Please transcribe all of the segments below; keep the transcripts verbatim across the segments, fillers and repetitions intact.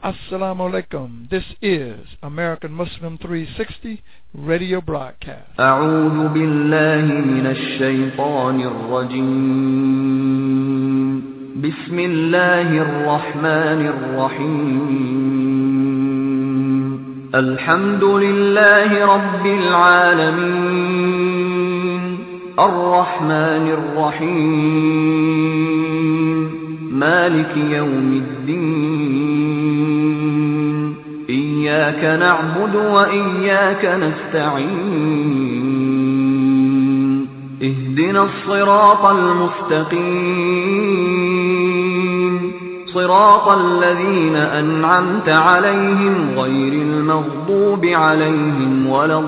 Assalamu alaikum. This is American Muslim three sixty radio broadcast. أعوذ بالله من الشيطان الرجيم. بسم الله الرحمن الرحيم. الحمد لله رب العالمين الرحمن الرحيم مالك يوم الدين. إياك نعبد وإياك نستعين. اهدنا الصراط المستقيم صراط الذين أنعمت عليهم غير المغضوب عليهم ولا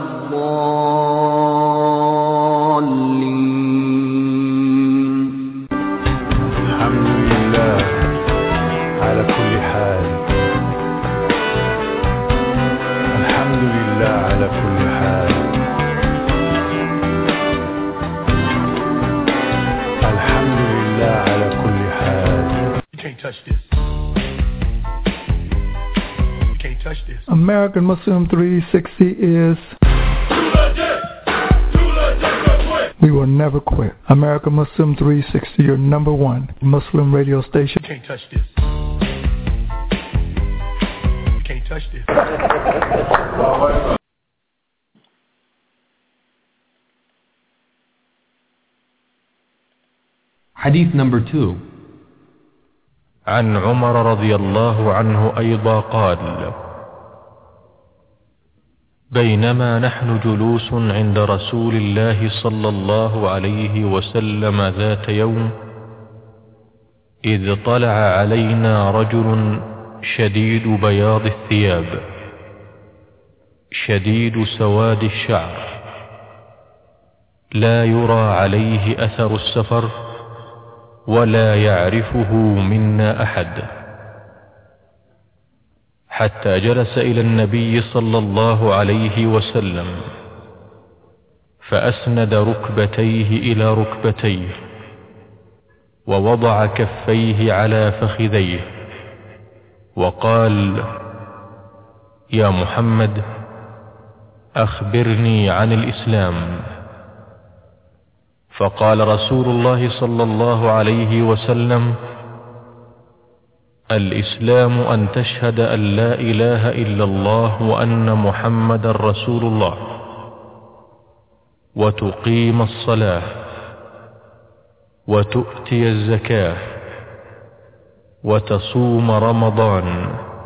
الضالين. الحمد لله على كل حال. الحمد لله على كل حال. الحمد لله على كل حال. You can't touch this. You can't touch this. American Muslim three sixty is we will never quit. American Muslim three sixty, your number one Muslim radio station. You can't touch this. You can't touch this. Hadith number two. عن عمر رضي الله عنه أيضا قال: بينما نحن جلوس عند رسول الله صلى الله عليه وسلم ذات يوم، إذ طلع علينا رجل شديد بياض الثياب شديد سواد الشعر، لا يرى عليه أثر السفر ولا يعرفه منا أحد، حتى جلس إلى النبي صلى الله عليه وسلم فأسند ركبتيه إلى ركبتيه ووضع كفيه على فخذيه وقال: يا محمد، أخبرني عن الإسلام. فقال رسول الله صلى الله عليه وسلم: الإسلام أن تشهد أن لا إله إلا الله وأن محمد رسول الله، وتقيم الصلاة، وتؤتي الزكاة، وتصوم رمضان،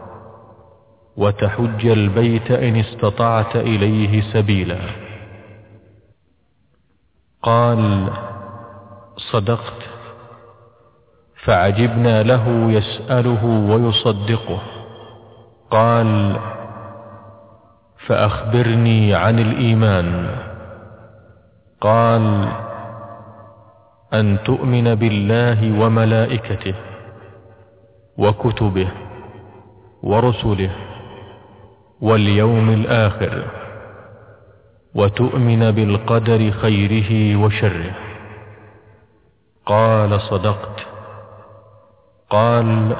وتحج البيت إن استطعت إليه سبيلا. قال: صدقت. فعجبنا له يسأله ويصدقه. قال: فأخبرني عن الإيمان. قال: أن تؤمن بالله وملائكته وكتبه ورسله واليوم الآخر، وتؤمن بالقدر خيره وشره. قال: صدقت. قال: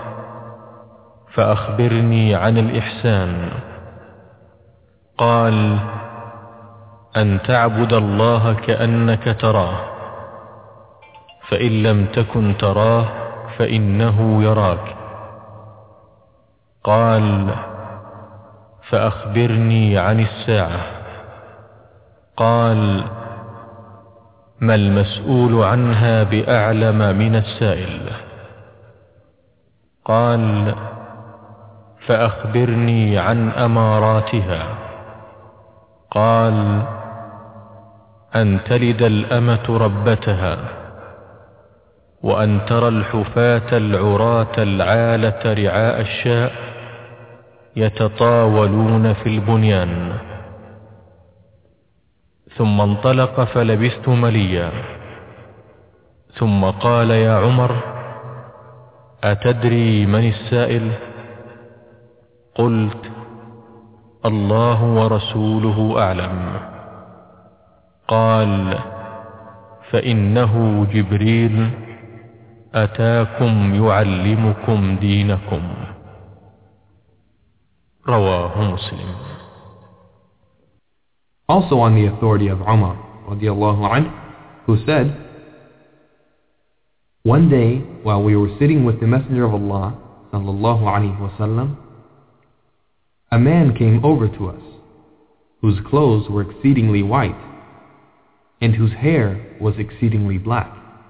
فأخبرني عن الإحسان. قال: أن تعبد الله كأنك تراه، فإن لم تكن تراه فإنه يراك. قال: فأخبرني عن الساعة. قال: ما المسؤول عنها بأعلم من السائل. قال: فأخبرني عن أماراتها. قال: أن تلد الأمة ربتها، وأن ترى الحفاة العراة العالة رعاء الشاء يتطاولون في البنيان. ثم انطلق فلبثت مليا، ثم قال: يا عمر، أتدري من السائل؟ قلت: الله ورسوله أعلم. قال: فإنه جبريل أتاكم يعلمكم دينكم. رواه مسلم. Also on the authority of Umar radiallahu anhu, who said, one day while we were sitting with the Messenger of Allah sallallahu alaihi wasallam, a man came over to us, whose clothes were exceedingly white, and whose hair was exceedingly black.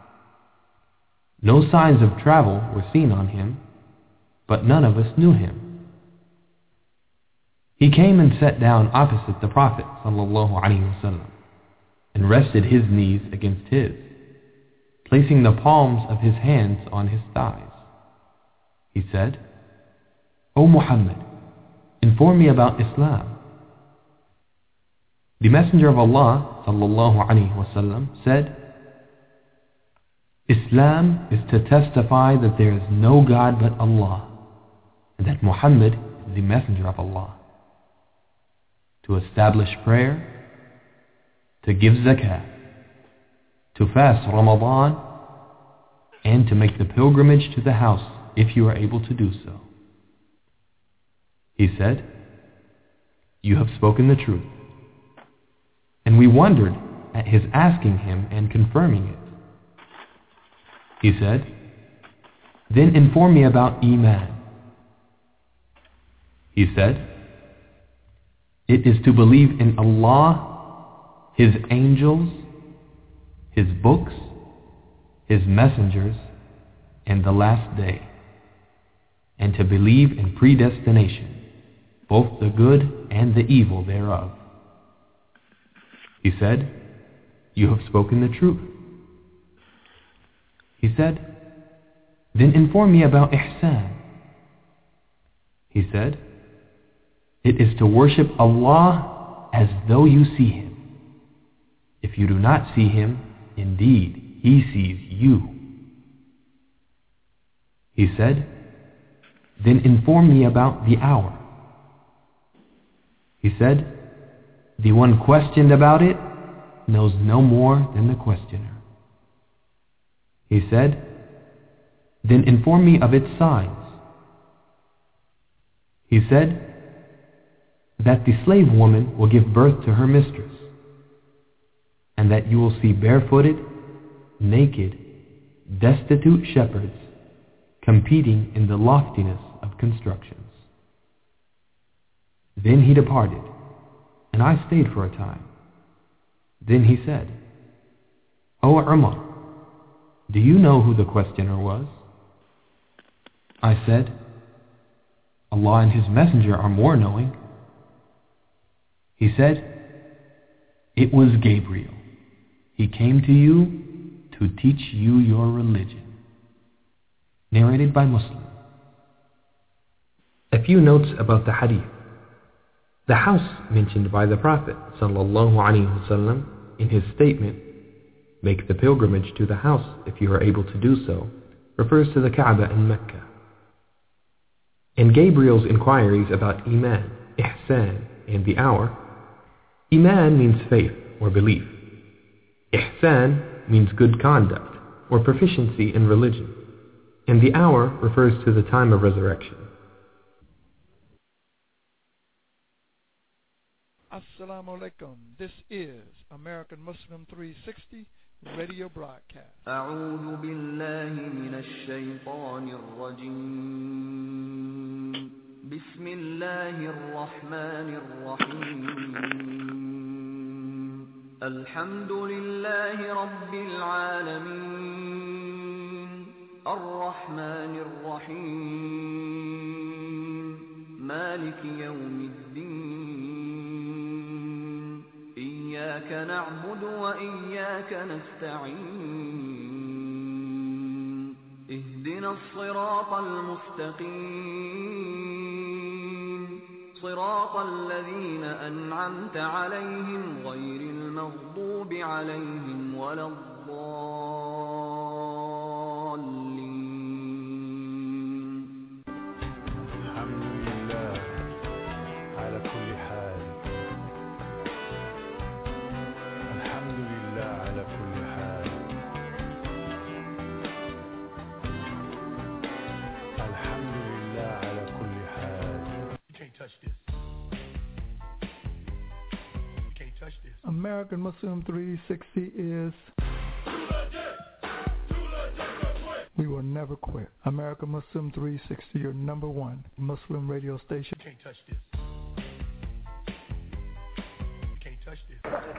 No signs of travel were seen on him, but none of us knew him. He came and sat down opposite the Prophet sallallahu alaihi wasallam, and rested his knees against his, placing the palms of his hands on his thighs. He said, O Muhammad, inform me about Islam. The Messenger of Allah sallallahu alaihi wasallam said, Islam is to testify that there is no God but Allah, and that Muhammad is the Messenger of Allah, to establish prayer, to give zakah, to fast Ramadan, and to make the pilgrimage to the house if you are able to do so. He said, You have spoken the truth. And we wondered at his asking him and confirming it. He said, Then inform me about Iman. He said, It is to believe in Allah, His angels, His books, His messengers, and the last day, and to believe in predestination, both the good and the evil thereof. He said, You have spoken the truth. He said, Then inform me about Ihsan. He said, It is to worship Allah as though you see Him. If you do not see Him, indeed, He sees you. He said, Then inform me about the hour. He said, The one questioned about it knows no more than the questioner. He said, Then inform me of its signs. He said, That the slave woman will give birth to her mistress, and that you will see barefooted, naked, destitute shepherds competing in the loftiness of constructions. Then he departed, and I stayed for a time. Then he said, O Umar, do you know who the questioner was? I said, Allah and His Messenger are more knowing. He said, It was Gabriel. He came to you to teach you your religion. Narrated by Muslim. A few notes about the hadith. The house mentioned by the Prophet sallallahu alaihi wasallam in his statement, Make the pilgrimage to the house if you are able to do so, refers to the Kaaba in Mecca. In Gabriel's inquiries about Iman, Ihsan, and the hour, Iman means faith or belief. Ihsan means good conduct or proficiency in religion. And the hour refers to the time of resurrection. Assalamu alaikum. This is American Muslim three sixty radio broadcast. أعوذ بالله من الشيطان الرجيم. بسم الله الرحمن الرحيم. الحمد لله رب العالمين. الرحمن الرحيم. مالك يوم الدين. إياك نعبد وإياك نستعين. اهدنا الصراط المستقيم. صراط الذين أنعمت عليهم غير المغضوب عليهم ولا الضالين. الحمد لله على كل حال. الحمد لله على كل حال. الحمد لله على كل حال. You can't touch touch this. Can't touch this. American Muslim three sixty is... We will never quit. American Muslim three sixty, your number one Muslim radio station. Can't touch this. Can't touch this.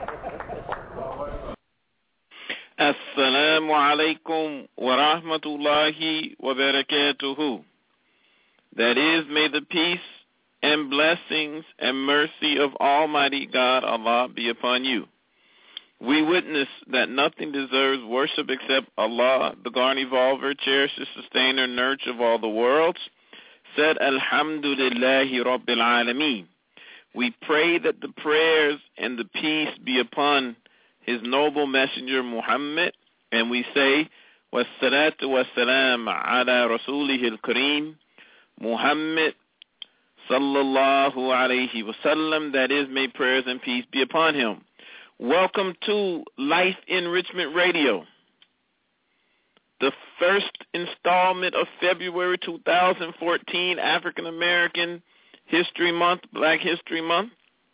Assalamu alaikum wa rahmatullahi wa barakatuhu. That is, may the peace and blessings and mercy of Almighty God Allah be upon you. We witness that nothing deserves worship except Allah, the Garnivolver, cherisher, sustainer, nurturer of all the worlds. Said, Alhamdulillahi Rabbil Alameen. We pray that the prayers and the peace be upon His noble messenger Muhammad, and we say, Wassalatu wassalam ala Rasulihi al-Kareem, Muhammad sallallahu alayhi wasallam, that is, may prayers and peace be upon him. Welcome to Life Enrichment Radio, the first installment of February two thousand fourteen, African American History Month, Black History Month.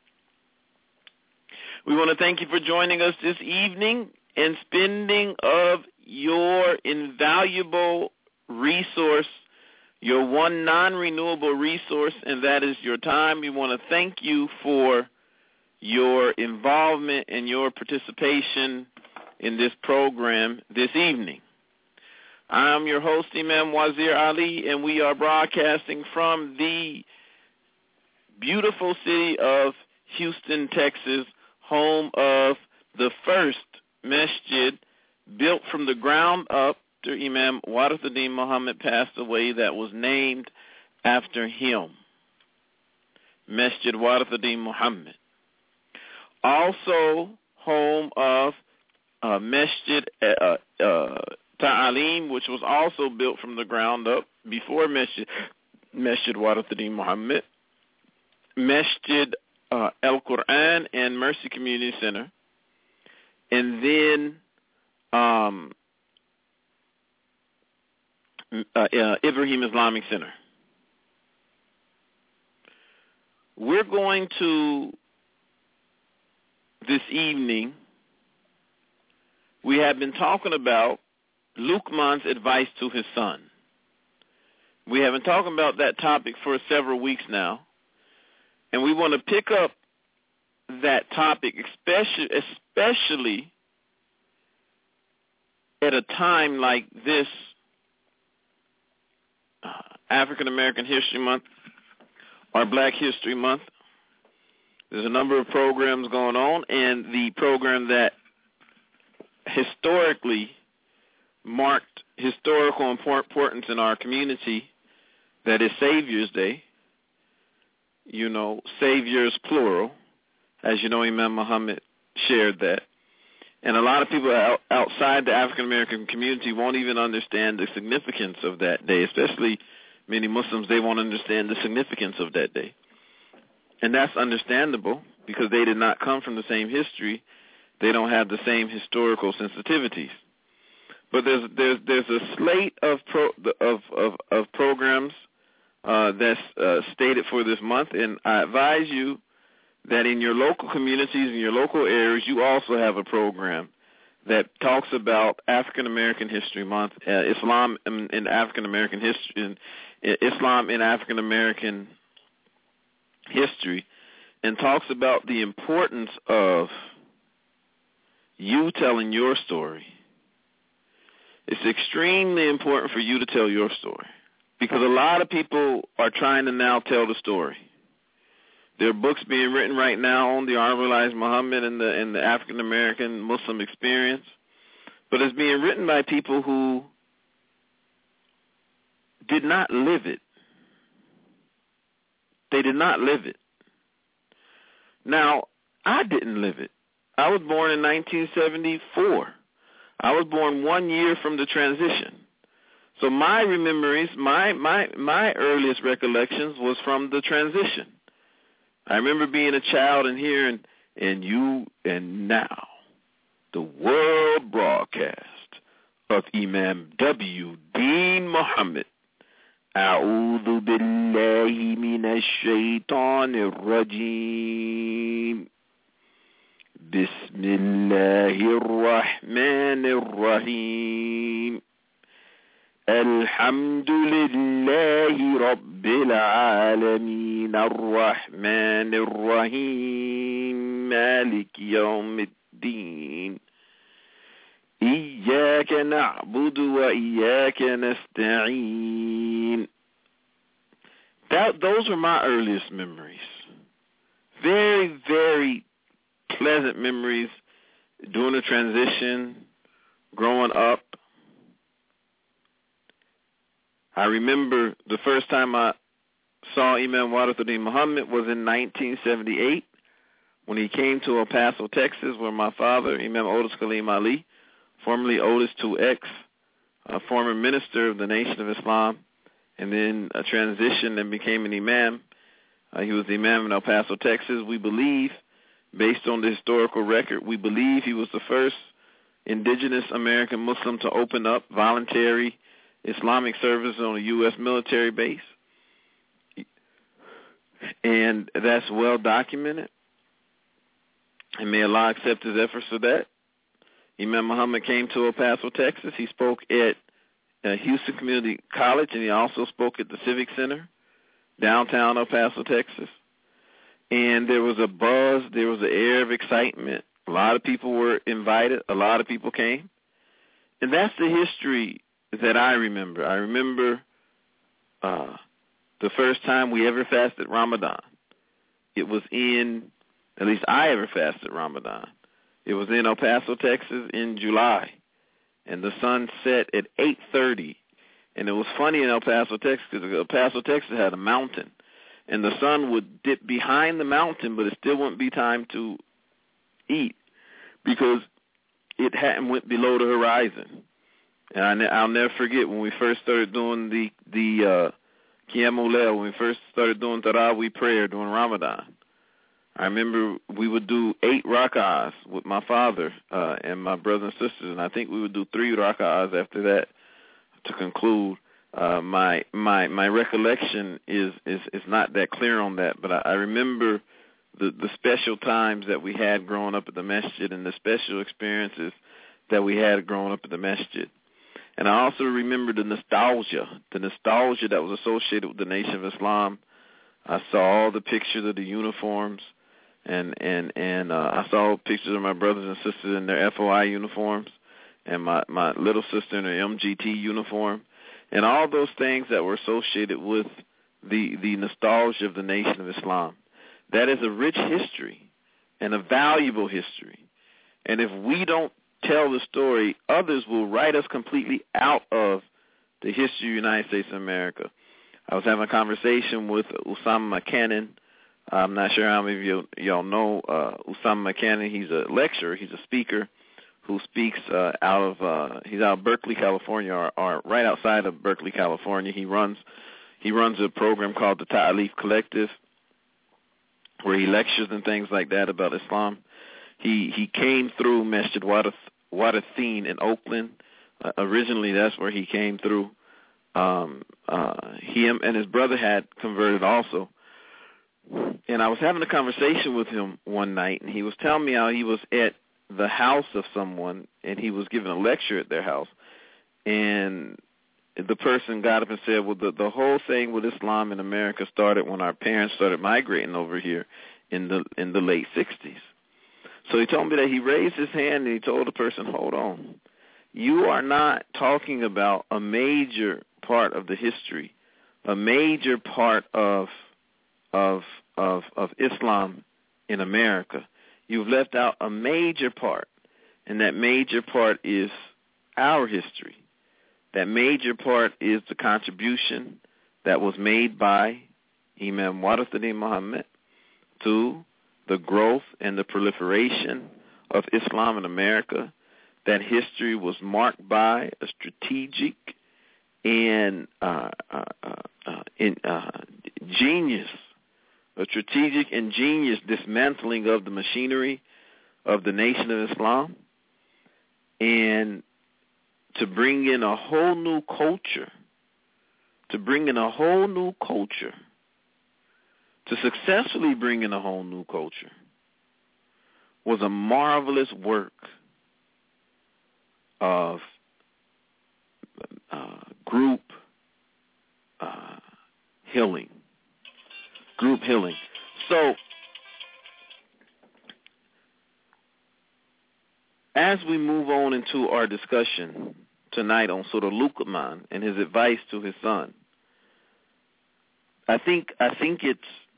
We want to thank you for joining us this evening and spending of your invaluable resource, your one non-renewable resource, and that is your time. We want to thank you for your involvement and your participation in this program this evening. I'm your host, Imam Wazir Ali, and we are broadcasting from the beautiful city of Houston, Texas, home of the first masjid built from the ground up after Imam Warithuddin Muhammad passed away, that was named after him, Masjid Warithuddin Muhammad. Also home of uh, Masjid uh, uh, Ta'alim, which was also built from the ground up before Masjid, Masjid Warithuddin Muhammad, Masjid uh, Al-Quran and Mercy Community Center, and then um, uh, uh, Ibrahim Islamic Center. We're going to, this evening, we have been talking about Luqman's advice to his son. We have been talking about that topic for several weeks now, and we want to pick up that topic, especially, especially at a time like this, uh, African American History Month, or Black History Month. There's a number of programs going on, and the program that historically marked historical importance in our community, that is Savior's Day. You know, Saviors plural. As you know, Imam Muhammad shared that. And a lot of people out, outside the African American community won't even understand the significance of that day, especially many Muslims. They won't understand the significance of that day. And that's understandable because they did not come from the same history. They don't have the same historical sensitivities. But there's there's there's a slate of pro, of, of of programs uh, that's uh, stated for this month, and I advise you that in your local communities, in your local areas, you also have a program that talks about African American History Month, uh, Islam in, in African American history, in, in Islam in African American history, and talks about the importance of you telling your story. It's extremely important for you to tell your story because a lot of people are trying to now tell the story. There are books being written right now on the Honorable Elijah Muhammad and the, and the African American Muslim experience, but it's being written by people who did not live it. They did not live it. Now, I didn't live it. I was born in nineteen seventy-four. I was born one year from the transition. So my memories, my, my, my earliest recollections was from the transition. I remember being a child and hearing, and you, and now, the world broadcast of Imam W. Deen Muhammad, أعوذ بالله من الشيطان الرجيم بسم الله الرحمن الرحيم الحمد لله رب العالمين الرحمن الرحيم مالك يوم الدين إياك نعبد وإياك نستعين. That, those are my earliest memories. Very, very pleasant memories during the transition, growing up. I remember the first time I saw Imam Warithuddin Muhammad was in nineteen seventy-eight when he came to El Paso, Texas, where my father, Imam Otis Kaleem Ali, formerly Otis two X, a former minister of the Nation of Islam, and then a transition and became an imam. Uh, he was the imam in El Paso, Texas. We believe, based on the historical record, we believe he was the first indigenous American Muslim to open up voluntary Islamic service on a U S military base. And that's well documented. And may Allah accept his efforts for that. Imam Muhammad came to El Paso, Texas. He spoke at uh, Houston Community College, and he also spoke at the Civic Center, downtown El Paso, Texas. And there was a buzz. There was an air of excitement. A lot of people were invited. A lot of people came. And that's the history that I remember. I remember uh, the first time we ever fasted Ramadan. It was in, at least I ever fasted Ramadan. It was in El Paso, Texas in July, and the sun set at eight thirty. And it was funny in El Paso, Texas, because El Paso, Texas had a mountain, and the sun would dip behind the mountain, but it still wouldn't be time to eat because it hadn't went below the horizon. And I ne- I'll never forget when we first started doing the the uh, Qiyamul Layl, when we first started doing Tarawih prayer during Ramadan. I remember we would do eight rak'ahs with my father uh, and my brothers and sisters, and I think we would do three rak'ahs after that to conclude. Uh, my my my recollection is, is, is not that clear on that, but I, I remember the, the special times that we had growing up at the masjid and the special experiences that we had growing up at the masjid. And I also remember the nostalgia, the nostalgia that was associated with the Nation of Islam. I saw all the pictures of the uniforms, and and and uh, I saw pictures of my brothers and sisters in their F O I uniforms, and my, my little sister in her M G T uniform, and all those things that were associated with the, the nostalgia of the Nation of Islam. That is a rich history and a valuable history. And if we don't tell the story, others will write us completely out of the history of the United States of America. I was having a conversation with Usama McCannon. I'm not sure how many of you, y'all know uh, Usama McCannon. He's a lecturer. He's a speaker who speaks uh, out of, uh, he's out of Berkeley, California, or, or right outside of Berkeley, California. He runs he runs a program called the Ta'alif Collective, where he lectures and things like that about Islam. He he came through Masjid Warithin in Oakland. Uh, originally, that's where he came through. Um, uh, him and his brother had converted also. And I was having a conversation with him one night, and he was telling me how he was at the house of someone, and he was giving a lecture at their house. And the person got up and said, well, the, the whole thing with Islam in America started when our parents started migrating over here in the in the late sixties. So he told me that he raised his hand and he told the person, hold on. You are not talking about a major part of the history, a major part of of of of Islam in America. You've left out a major part, and that major part is our history. That major part is the contribution that was made by Imam Warithuddin Muhammad to the growth and the proliferation of Islam in America. That history was marked by a strategic and uh, uh, uh, in, uh, genius, a strategic and genius dismantling of the machinery of the Nation of Islam, and to bring in a whole new culture, to bring in a whole new culture, to successfully bring in a whole new culture, was a marvelous work of uh, group uh, healing. Group healing. So, as we move on into our discussion tonight on Surah Luqman and his advice to his son, I think I think it's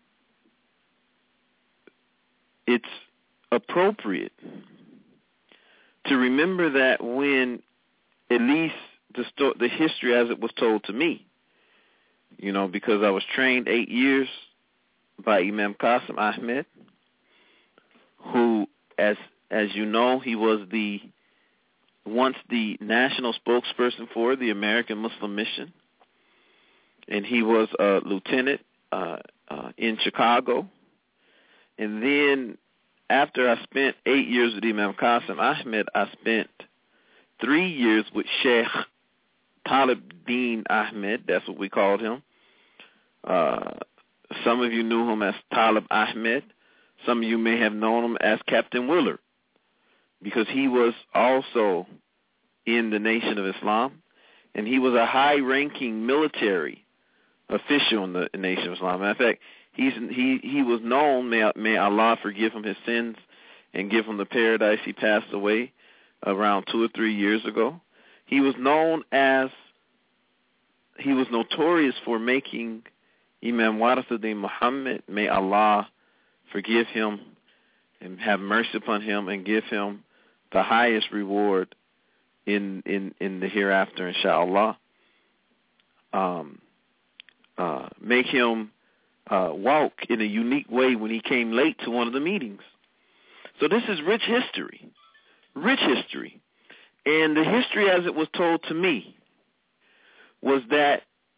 it's appropriate to remember that when, at least the sto- the history as it was told to me, you know, because I was trained eight years by Imam Qasim Ahmed, who, as as you know, he was the once the national spokesperson for the American Muslim Mission, and he was a lieutenant uh, uh, in Chicago. And then after I spent eight years with Imam Qasim Ahmed, I spent three years with Sheikh Talib Din Ahmed. That's what we called him. Uh, some of you knew him as Talib Ahmed. Some of you may have known him as Captain Willard, because he was also in the Nation of Islam, and he was a high-ranking military official in the Nation of Islam. Matter of fact, he's, he he was known, may, may Allah forgive him his sins and give him the paradise. He passed away around two or three years ago. He was known as, he was notorious for making Imam Warithuddin Muhammad, may Allah forgive him and have mercy upon him and give him the highest reward in in, in the hereafter, inshallah. Um, uh, make him uh, walk in a unique way when he came late to one of the meetings. So this is rich history, rich history. And the history as it was told to me was that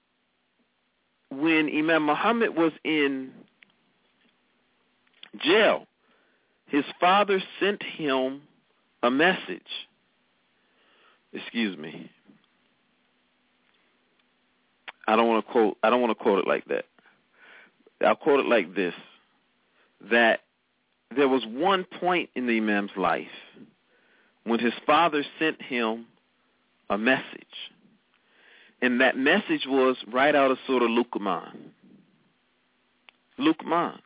when Imam Muhammad was in jail, his father sent him a message. Excuse me. I don't want to quote I don't want to quote it like that. I'll quote it like this, that there was one point in the Imam's life when his father sent him a message. And that message was right out of Surah Luqman. Luqman.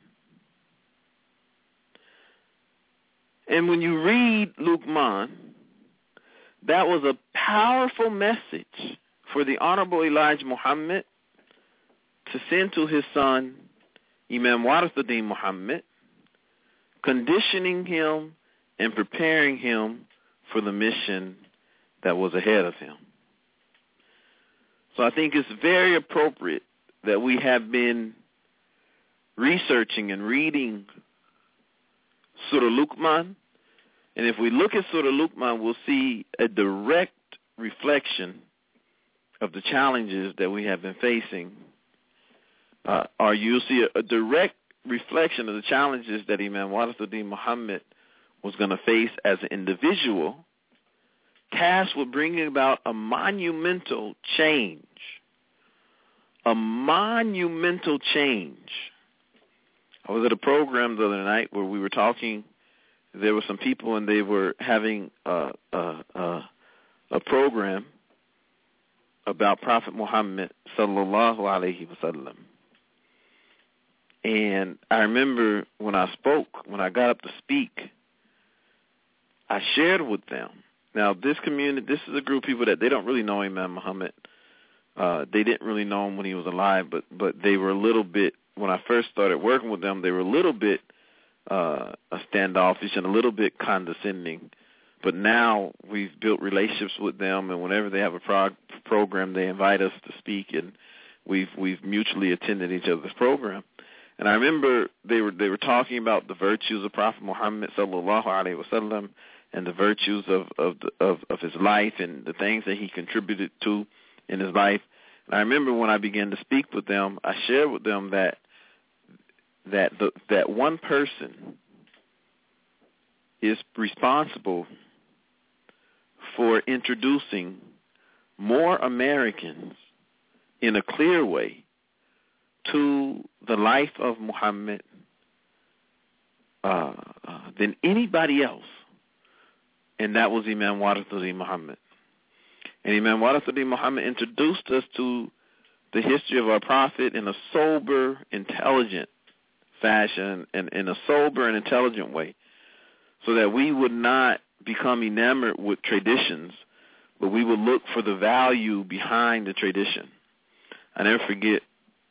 And when you read Luqman, that was a powerful message for the Honorable Elijah Muhammad to send to his son, Imam Warithuddin Muhammad, conditioning him and preparing him for the mission that was ahead of him. So I think it's very appropriate that we have been researching and reading Surah Luqman. And if we look at Surah Luqman, we'll see a direct reflection of the challenges that we have been facing. Uh, or you'll see a, a direct reflection of the challenges that Imam Warithuddin Muhammad was going to face as an individual, tasked with bringing about a monumental change. A monumental change. I was at a program the other night where we were talking. There were some people, and they were having a, a, a, a program about Prophet Muhammad sallallahu alaihi wasallam. And I remember when I spoke, when I got up to speak, I shared with them. Now, this community, this is a group of people that they don't really know Imam Muhammad. Uh, they didn't really know him when he was alive, but but they were a little bit, when I first started working with them, they were a little bit uh, standoffish and a little bit condescending. But now we've built relationships with them, and whenever they have a prog- program, they invite us to speak, and we've we've mutually attended each other's program. And I remember they were they were talking about the virtues of Prophet Muhammad sallallahu alaihi wasallam and the virtues of of, the, of of his life and the things that he contributed to in his life. And I remember when I began to speak with them, I shared with them that that the, that one person is responsible for introducing more Americans in a clear way to the life of Muhammad uh, uh, than anybody else, and that was Imam Warithuddin Muhammad. And Imam Warithuddin Muhammad introduced us to the history of our Prophet in a sober, intelligent fashion, and in a sober and intelligent way, so that we would not become enamored with traditions, but we would look for the value behind the tradition. I never forget,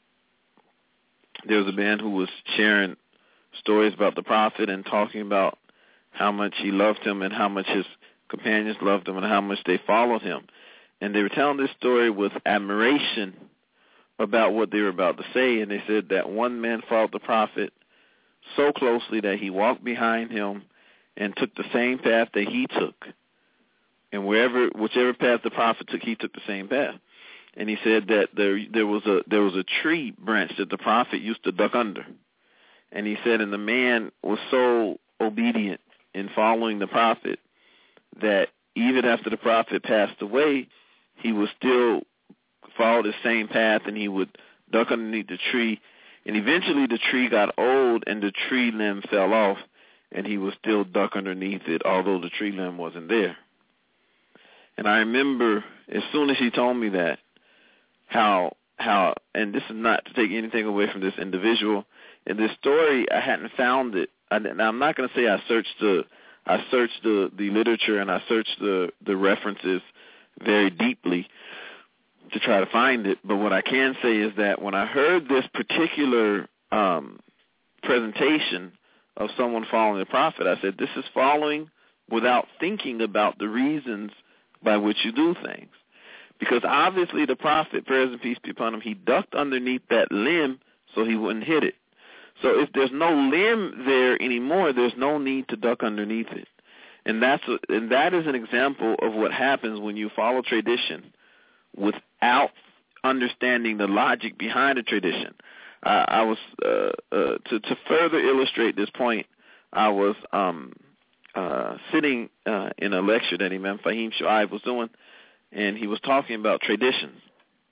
there was a man who was sharing stories about the Prophet and talking about how much he loved him and how much his companions loved him and how much they followed him. And they were telling this story with admiration about what they were about to say, and they said that one man followed the Prophet so closely that he walked behind him and took the same path that he took. And wherever, whichever path the Prophet took, he took the same path. And he said that there there was a there was a tree branch that the Prophet used to duck under. And he said, and the man was so obedient in following the Prophet that even after the Prophet passed away, he was still follow the same path, and he would duck underneath the tree. And eventually the tree got old and the tree limb fell off, and he would still duck underneath it, although the tree limb wasn't there. And I remember as soon as he told me that, how, how, and this is not to take anything away from this individual, in this story I hadn't found it. I, now I'm not going to say I searched the, I searched the, the literature and I searched the, the references very deeply to try to find it, but what I can say is that when I heard this particular um, presentation of someone following the Prophet, I said, this is following without thinking about the reasons by which you do things. Because obviously the Prophet, prayers and peace be upon him, he ducked underneath that limb so he wouldn't hit it. So if there's no limb there anymore, there's no need to duck underneath it. And that's a, and that is an example of what happens when you follow tradition without understanding the logic behind the tradition. Uh, I was uh, uh, to to further illustrate this point, I was um, uh, sitting uh, in a lecture that Imam Fahim Shu'aib was doing, and he was talking about traditions.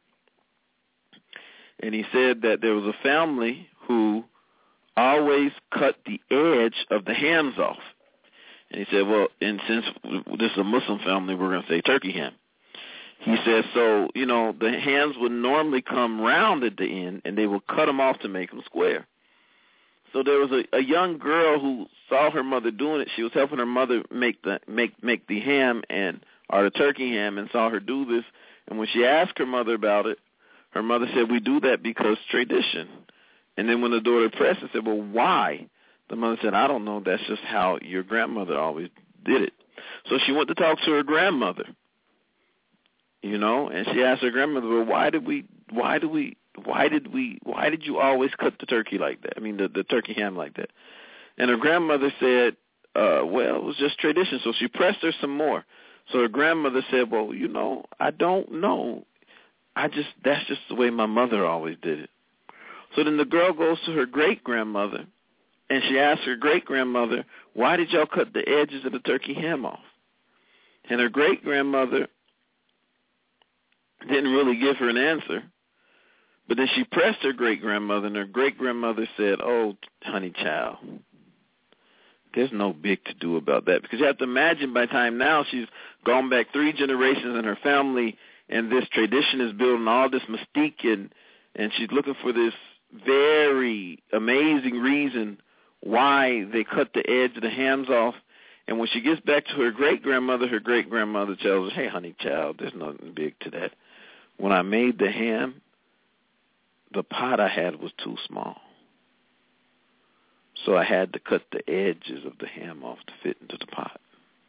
And he said that there was a family who always cut the edge of the hams off. And he said, well, and since this is a Muslim family, we're going to say turkey ham. He said, so, you know, the hams would normally come round at the end, and they would cut them off to make them square. So there was a, a young girl who saw her mother doing it. She was helping her mother make the make make the ham and or the turkey ham, and saw her do this. And when she asked her mother about it, her mother said, we do that because tradition. And then when the daughter pressed and said, well, why? The mother said, I don't know. That's just how your grandmother always did it. So she went to talk to her grandmother. You know, and she asked her grandmother, well, why did we, why did we, why did we, why did you always cut the turkey like that? I mean, the, the turkey ham like that. And her grandmother said, uh, well, it was just tradition. So she pressed her some more. So her grandmother said, well, you know, I don't know. I just, that's just the way my mother always did it. So then the girl goes to her great-grandmother, and she asks her great-grandmother, why did y'all cut the edges of the turkey ham off? And her great-grandmother didn't really give her an answer, but then she pressed her great-grandmother, and her great-grandmother said, oh, honey child, there's no big to do about that. Because you have to imagine by the time now she's gone back three generations in her family, and this tradition is building all this mystique, and, and she's looking for this very amazing reason why they cut the edge of the hams off. And when she gets back to her great-grandmother, her great-grandmother tells her, hey, honey child, there's nothing big to that. When I made the ham, the pot I had was too small. So I had to cut the edges of the ham off to fit into the pot.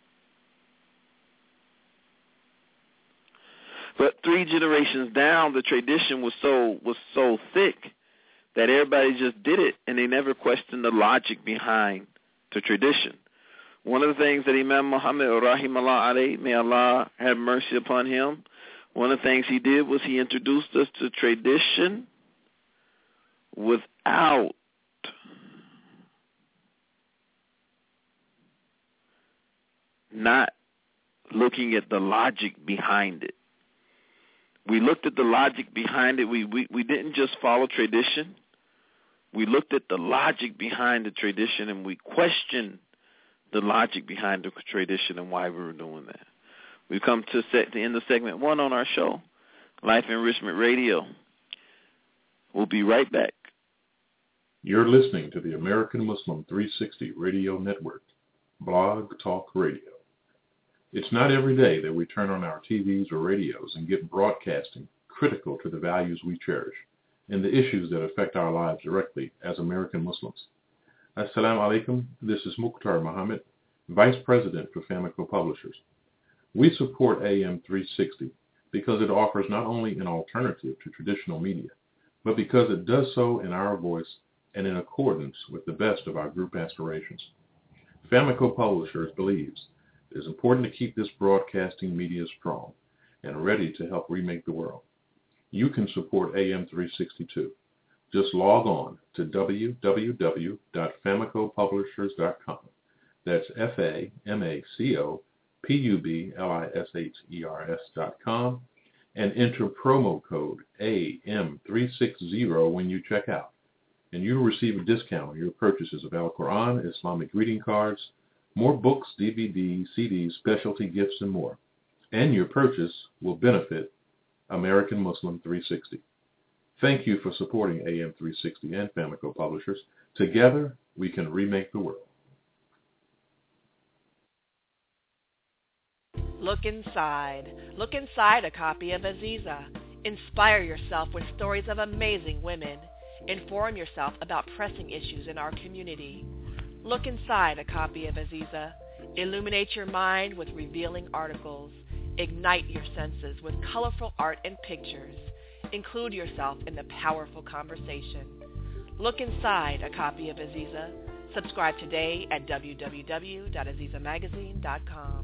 But three generations down, the tradition was so was so thick that everybody just did it, and they never questioned the logic behind the tradition. One of the things that Imam Muhammad, rahimahullah alayhi, may Allah have mercy upon him, one of the things he did was he introduced us to tradition without not looking at the logic behind it. We looked at the logic behind it. We, we, we didn't just follow tradition. We looked at the logic behind the tradition, and we questioned the logic behind the tradition and why we were doing that. We've come to set, the end of segment one on our show, Life Enrichment Radio. We'll be right back. You're listening to the American Muslim three sixty Radio Network, Blog Talk Radio. It's not every day that we turn on our T Vs or radios and get broadcasting critical to the values we cherish and the issues that affect our lives directly as American Muslims. Assalamu alaikum. This is Mukhtar Muhammad, Vice President for Famico Publishers. We support A M three sixty because it offers not only an alternative to traditional media, but because it does so in our voice and in accordance with the best of our group aspirations. Famico Publishers believes it is important to keep this broadcasting media strong and ready to help remake the world. You can support A M three sixty too. Just log on to w w w dot famico publishers dot com. That's F A M A C O P U B L I S H E R S dot com and enter promo code A M three sixty when you check out. And you'll receive a discount on your purchases of Al-Quran, Islamic greeting cards, more books, D V Ds, C Ds, specialty gifts, and more. And your purchase will benefit American Muslim three sixty. Thank you for supporting A M three sixty and Famico Publishers. Together, we can remake the world. Look inside. Look inside a copy of Aziza. Inspire yourself with stories of amazing women. Inform yourself about pressing issues in our community. Look inside a copy of Aziza. Illuminate your mind with revealing articles. Ignite your senses with colorful art and pictures. Include yourself in the powerful conversation. Look inside a copy of Aziza. Subscribe today at w w w dot aziza magazine dot com.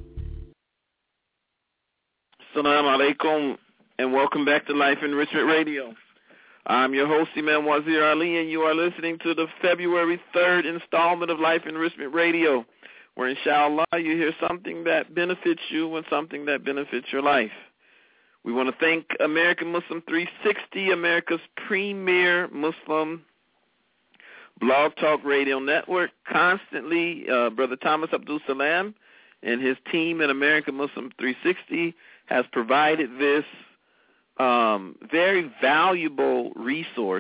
Assalamu alaikum, and welcome back to Life Enrichment Radio. I'm your host, Imam Wazir Ali, and you are listening to the February third installment of Life Enrichment Radio, where inshallah you hear something that benefits you and something that benefits your life. We want to thank American Muslim three sixty, America's premier Muslim blog talk radio network. Constantly, uh, Brother Thomas Abdul Salam and his team at American Muslim three sixty has provided this um, very valuable resource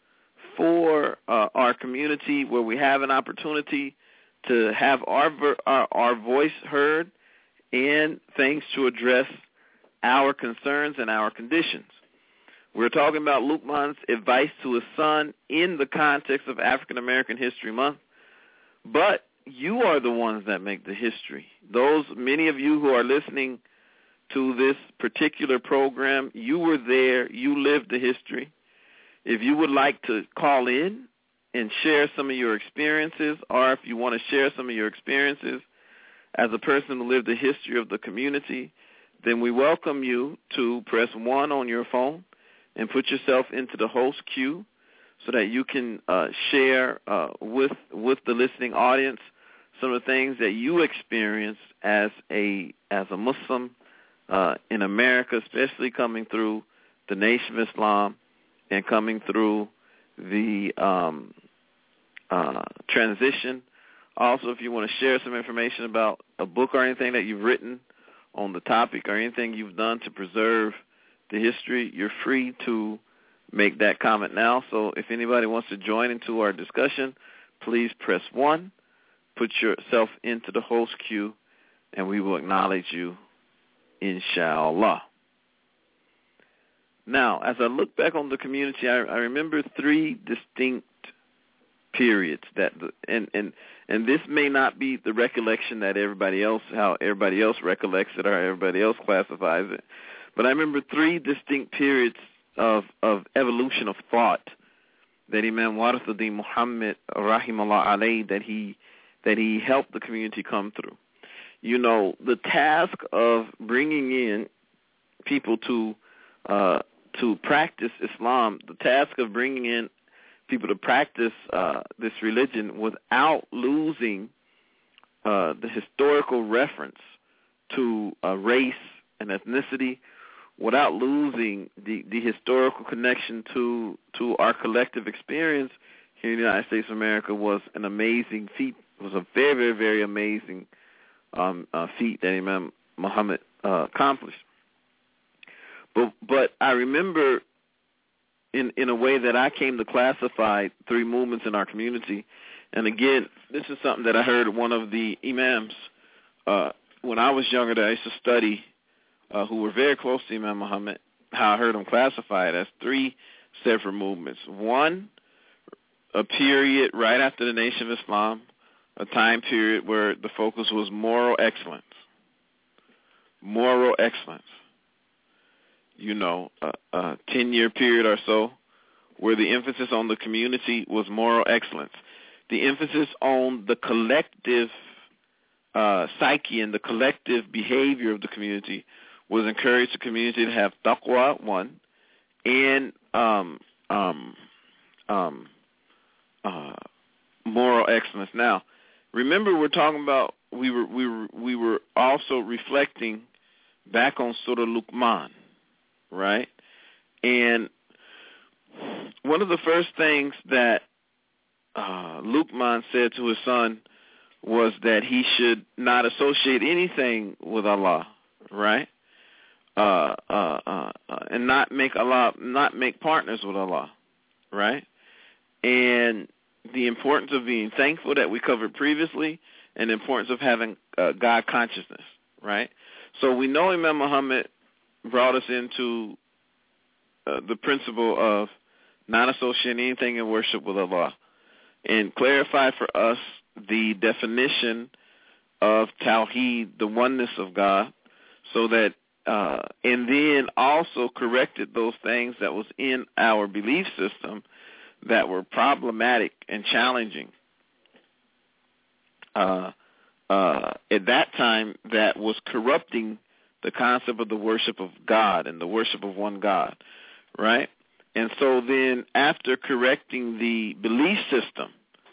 for uh, our community, where we have an opportunity to have our, ver- our our voice heard and things to address our concerns and our conditions. We're talking about Luqman's advice to his son in the context of African American History Month, but you are the ones that make the history. Those, many of you who are listening to this particular program, you were there, you lived the history. If you would like to call in and share some of your experiences, or if you want to share some of your experiences as a person who lived the history of the community, then we welcome you to press one on your phone and put yourself into the host queue so that you can uh, share uh, with with the listening audience some of the things that you experienced as a as a Muslim uh, in America, especially coming through the Nation of Islam and coming through the um, uh, transition. Also, if you want to share some information about a book or anything that you've written on the topic or anything you've done to preserve the history, you're free to make that comment now. So if anybody wants to join into our discussion, please press one, put yourself into the host queue, and we will acknowledge you, inshallah. Now, as I look back on the community, I, I remember three distinct periods that, the, and, and and this may not be the recollection that everybody else, how everybody else recollects it or everybody else classifies it, but I remember three distinct periods of, of evolution of thought that Imam Warithuddin Muhammad, rahimahullah alayhi, that he that he helped the community come through. You know, the task of bringing in people to uh, to practice Islam, the task of bringing in people to practice uh, this religion without losing uh, the historical reference to uh, race and ethnicity, without losing the, the historical connection to to our collective experience here in the United States of America, was an amazing feat. It was a very, very, very amazing um, uh, feat that Imam Muhammad uh, accomplished. But but I remember in in a way that I came to classify three movements in our community. And again, this is something that I heard one of the imams uh, when I was younger that I used to study, uh, who were very close to Imam Muhammad, how I heard him classify it as three separate movements. One, a period right after the Nation of Islam, a time period where the focus was moral excellence. Moral excellence. You know, a, a ten-year period or so where the emphasis on the community was moral excellence. The emphasis on the collective uh, psyche and the collective behavior of the community was encouraged the community to have taqwa, one, and um, um, um, uh, moral excellence. Now, remember, we're talking about we were we were we were also reflecting back on Surah Luqman, right? And one of the first things that uh, Luqman said to his son was that he should not associate anything with Allah, right? Uh, uh, uh, uh, and not make Allah, not make partners with Allah, right? And the importance of being thankful that we covered previously, and the importance of having uh, God consciousness, right? So we know Imam Muhammad brought us into uh, the principle of not associating anything in worship with Allah, and clarified for us the definition of Tawheed, the oneness of God, so that uh, and then also corrected those things that was in our belief system that were problematic and challenging uh, uh, at that time, that was corrupting the concept of the worship of God and the worship of one God, right? And so then after correcting the belief system,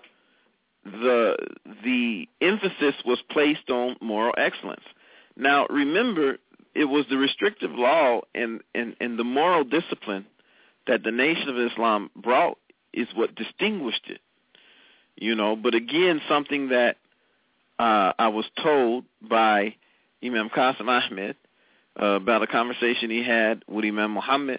the the emphasis was placed on moral excellence. Now, remember, it was the restrictive law and, and, and the moral discipline that the Nation of Islam brought is what distinguished it, you know. But again, something that uh, I was told by Imam Qasim Ahmed uh, about a conversation he had with Imam Muhammad,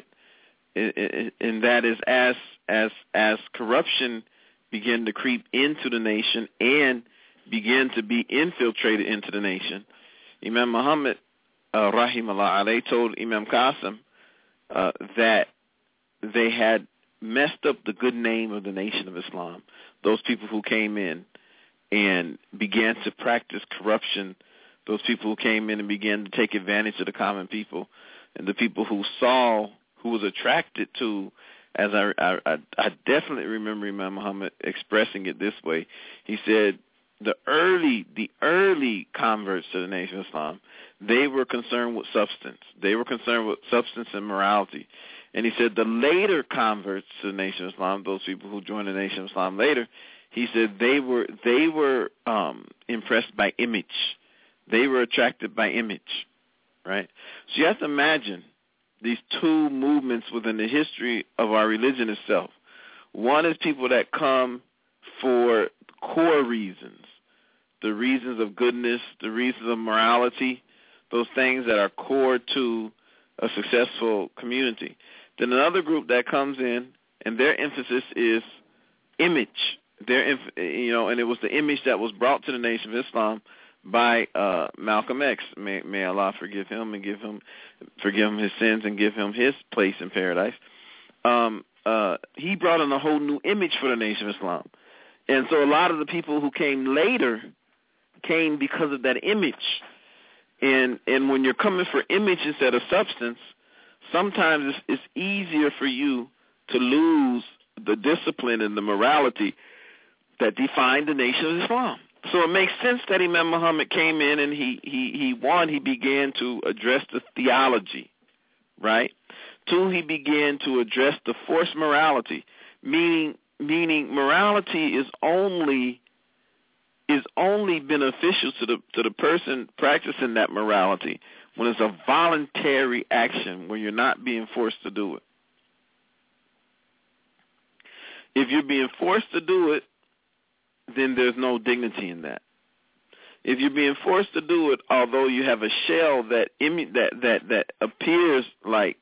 and that is as as as corruption began to creep into the nation and began to be infiltrated into the nation, Imam Muhammad, uh, rahimahullah alayhi, told Imam Qasim uh, that they had messed up the good name of the Nation of Islam. Those people who came in and began to practice corruption, those people who came in and began to take advantage of the common people, and the people who saw, who was attracted to, as I, I, I definitely remember Imam Muhammad expressing it this way. He said, the early, the early converts to the Nation of Islam, they were concerned with substance. They were concerned with substance and morality. And he said the later converts to the Nation of Islam, those people who joined the Nation of Islam later, he said they were they were um, impressed by image. They were attracted by image, right? So you have to imagine these two movements within the history of our religion itself. One is people that come for core reasons, the reasons of goodness, the reasons of morality, those things that are core to a successful community. Then another group that comes in, and their emphasis is image. Their, you know, and it was the image that was brought to the Nation of Islam by uh, Malcolm X. May, may Allah forgive him and give him, forgive him his sins and give him his place in paradise. Um, uh, he brought in a whole new image for the Nation of Islam, and so a lot of the people who came later came because of that image. And and when you're coming for image instead of substance, sometimes it's, it's easier for you to lose the discipline and the morality that defined the Nation of Islam. So it makes sense that Imam Muhammad came in and he, he, he one, he began to address the theology, right? Two, he began to address the forced morality, meaning meaning morality is only is only beneficial to the to the person practicing that morality when it's a voluntary action, when you're not being forced to do it. If you're being forced to do it, then there's no dignity in that. If you're being forced to do it, although you have a shell that imi- that that that appears like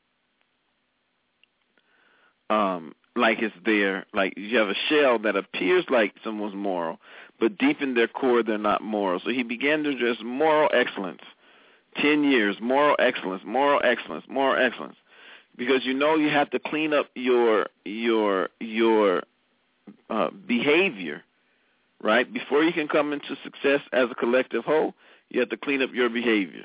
um like it's there, like you have a shell that appears like someone's moral, but deep in their core they're not moral. So he began to address moral excellence. Ten years, moral excellence, moral excellence, moral excellence. Because you know you have to clean up your your your uh, behavior, right? Before you can come into success as a collective whole, you have to clean up your behavior.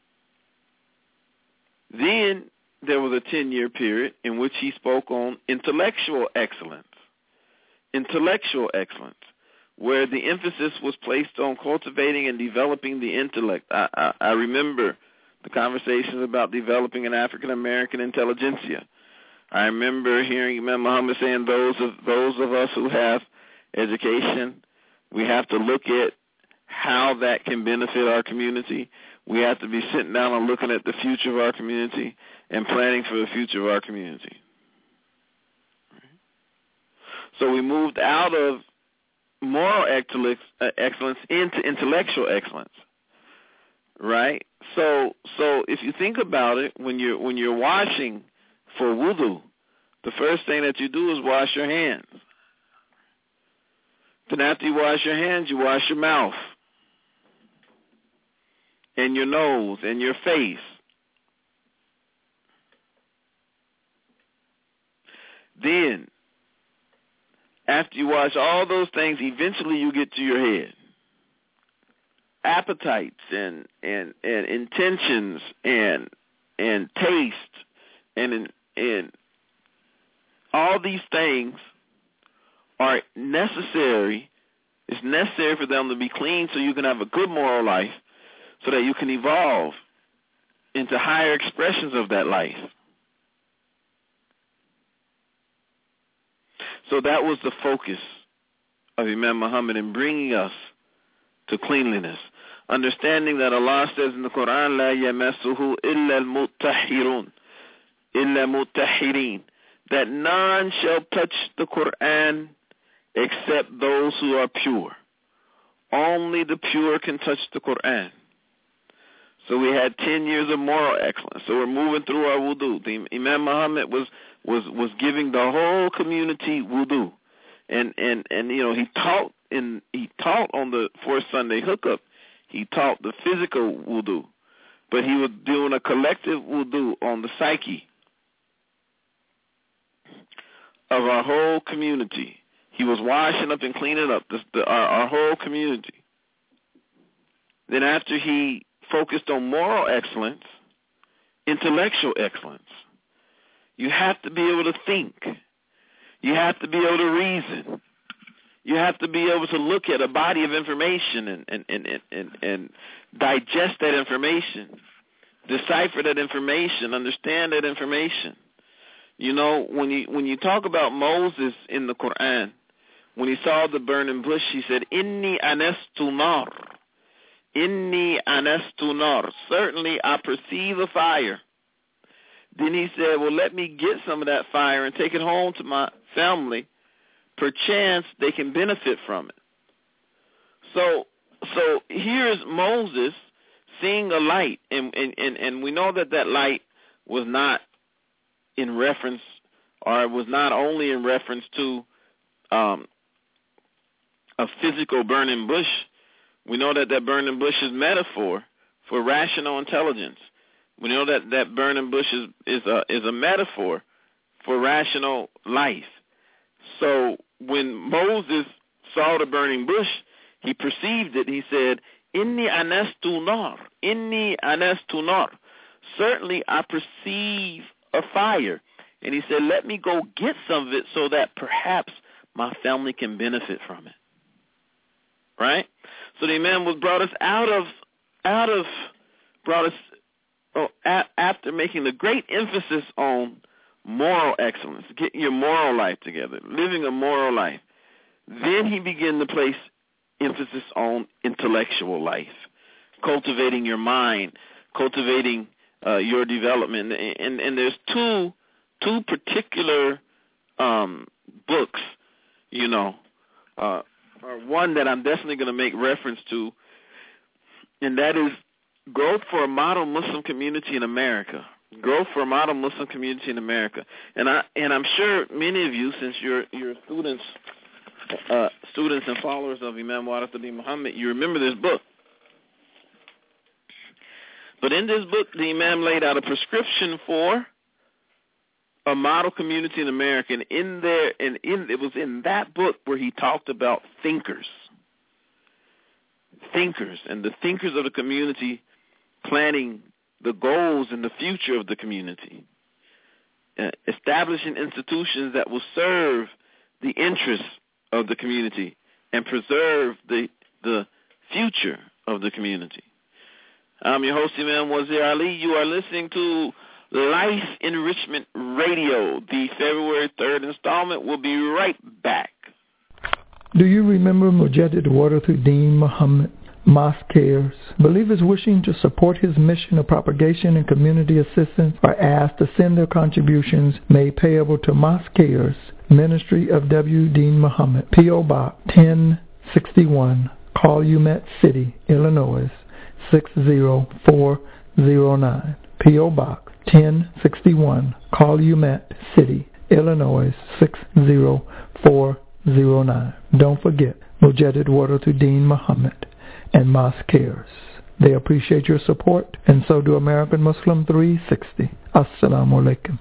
Then there was a ten-year period in which he spoke on intellectual excellence. Intellectual excellence, where the emphasis was placed on cultivating and developing the intellect. I, I, I remember the conversations about developing an African-American intelligentsia. I remember hearing Imam Muhammad saying those of those of us who have education, we have to look at how that can benefit our community. We have to be sitting down and looking at the future of our community and planning for the future of our community. So we moved out of moral excellence into intellectual excellence, right? So, so if you think about it, when you're when you're washing for wudu, the first thing that you do is wash your hands. Then after you wash your hands, you wash your mouth and your nose and your face. Then, after you wash all those things, eventually you get to your head. Appetites and and, and intentions and and taste and and all these things are necessary. It's necessary for them to be clean so you can have a good moral life, so that you can evolve into higher expressions of that life. So that was the focus of Imam Muhammad in bringing us to cleanliness. Understanding that Allah says in the Quran, لَا يَمَسُّهُ إِلَّا الْمُطَّهِرُونَ إِلَّا مُطَّهِرِينَ, that none shall touch the Quran except those who are pure. Only the pure can touch the Quran. So we had ten years of moral excellence. So we're moving through our wudu. The Imam Muhammad was was was giving the whole community wudu, and and and you know he taught in he taught on the fourth Sunday hookup. He taught the physical wudu, but he was doing a collective wudu on the psyche of our whole community. He was washing up and cleaning up the, the, our, our whole community. Then after he focused on moral excellence, intellectual excellence, you have to be able to think. You have to be able to reason. You have to be able to look at a body of information and, and, and, and, and, and digest that information, decipher that information, understand that information. You know, when you when you talk about Moses in the Quran, when he saw the burning bush, he said, Inni anastu nar. Inni anastu nar. Certainly I perceive a fire. Then he said, well, let me get some of that fire and take it home to my family. Perchance they can benefit from it. So so here's Moses seeing a light, and, and, and, and we know that that light was not in reference, or it was not only in reference to um, a physical burning bush. We know that that burning bush is metaphor for rational intelligence. We know that that burning bush is, is, a, is a metaphor for rational life. So when Moses saw the burning bush, he perceived it. He said, Inni anastu nar. Inni anastu nar. Certainly I perceive a fire. And he said, let me go get some of it so that perhaps my family can benefit from it. Right? So the Imam was brought us out of, out of, brought us, oh, a, after making the great emphasis on moral excellence, getting your moral life together, living a moral life. Then he began to place emphasis on intellectual life, cultivating your mind, cultivating uh, your development. And, and, and there's two two particular um, books, you know, uh, or one that I'm definitely going to make reference to, and that is Growth for a Model Muslim Community in America. Growth for a Model Muslim Community in America. And I and I'm sure many of you, since you're you're students, uh, students and followers of Imam Warathuddin Muhammad, you remember this book. But in this book, the Imam laid out a prescription for a model community in America, and in there, and in it was in that book where he talked about thinkers, thinkers, and the thinkers of the community planning the goals and the future of the community, uh, establishing institutions that will serve the interests of the community and preserve the the future of the community. I'm your host, Imam Wazir Ali. You are listening to Life Enrichment Radio. The February third installment. Will be right back. Do you remember Mujaddid Warathuddin Muhammad? Mosque Cares. Believers wishing to support his mission of propagation and community assistance are asked to send their contributions made payable to Mosque Cares, Ministry of W. Deen Muhammad, P O. Box ten sixty-one, Calumet City, Illinois six zero four zero nine. P O. Box ten sixty-one, Calumet City, Illinois six zero four zero nine. Don't forget Mujaddid Warathuddin Muhammad and Mosque Cares. They appreciate your support, and so do American Muslim three sixty. Assalamu alaikum.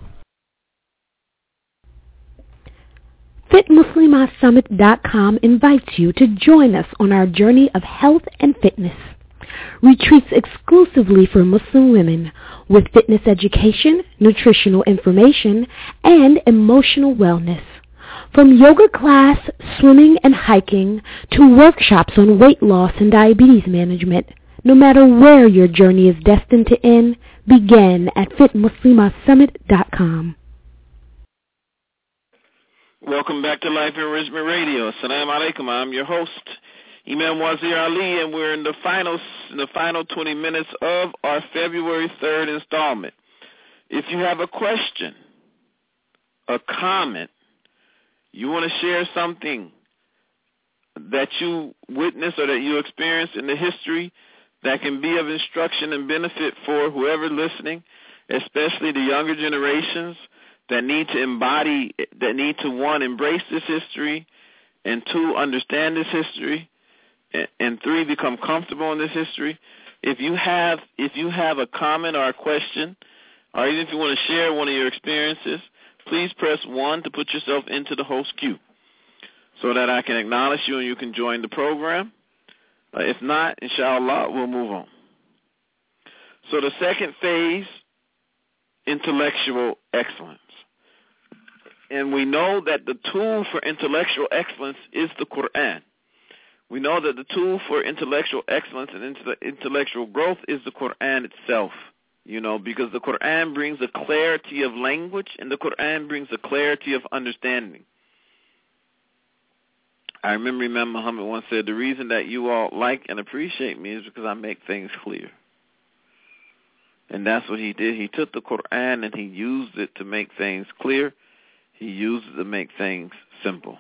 Fit Muslimah Summit dot com invites you to join us on our journey of health and fitness. Retreats exclusively for Muslim women with fitness education, nutritional information, and emotional wellness. From yoga class, swimming, and hiking to workshops on weight loss and diabetes management, no matter where your journey is destined to end, begin at Fit Muslimah Summit dot com. Welcome back to Life Enrichment Radio. Assalamu alaikum. I'm your host, Imam Wazir Ali, and we're in the final in the final twenty minutes of our February third installment. If you have a question, a comment, you want to share something that you witnessed or that you experienced in the history that can be of instruction and benefit for whoever listening, especially the younger generations that need to embody, that need to, one, embrace this history, and two, understand this history, and three, become comfortable in this history. If you have if you have a comment or a question, or even if you want to share one of your experiences, please press one to put yourself into the host queue so that I can acknowledge you and you can join the program. Uh, if not, inshallah, we'll move on. So the second phase, intellectual excellence. And we know that the tool for intellectual excellence is the Quran. We know that the tool for intellectual excellence and intellectual growth is the Quran itself. You know, because the Quran brings a clarity of language and the Quran brings a clarity of understanding. I remember Imam Muhammad once said, the reason that you all like and appreciate me is because I make things clear. And that's what he did. He took the Quran and he used it to make things clear. He used it to make things simple.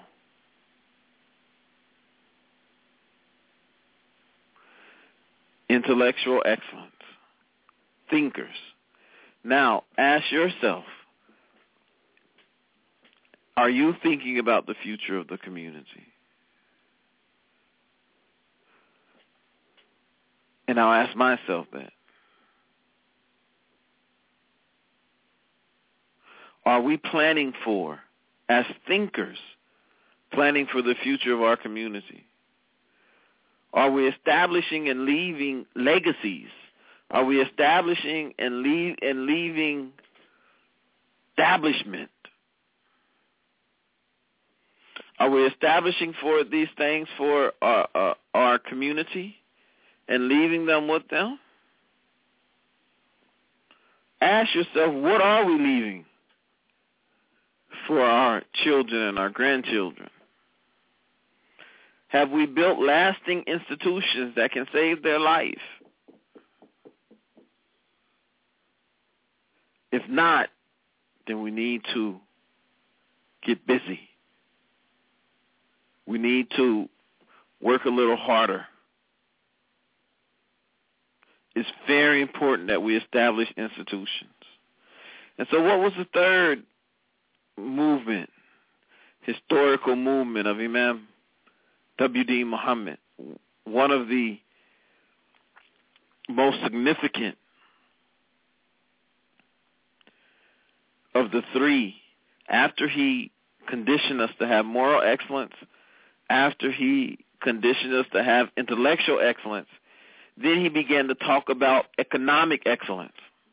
Intellectual excellence. Thinkers. Now, ask yourself, are you thinking about the future of the community? And I'll ask myself that. Are we planning for, as thinkers, planning for the future of our community? Are we establishing and leaving legacies? Are we establishing and leave and leaving establishment? Are we establishing for these things for our, uh, our community and leaving them with them? Ask yourself, what are we leaving for our children and our grandchildren? Have we built lasting institutions that can save their life? If not, then we need to get busy. We need to work a little harder. It's very important that we establish institutions. And so what was the third movement, historical movement of Imam W D Muhammad? One of the most significant of the three, after he conditioned us to have moral excellence, after he conditioned us to have intellectual excellence, then he began to talk about economic excellence.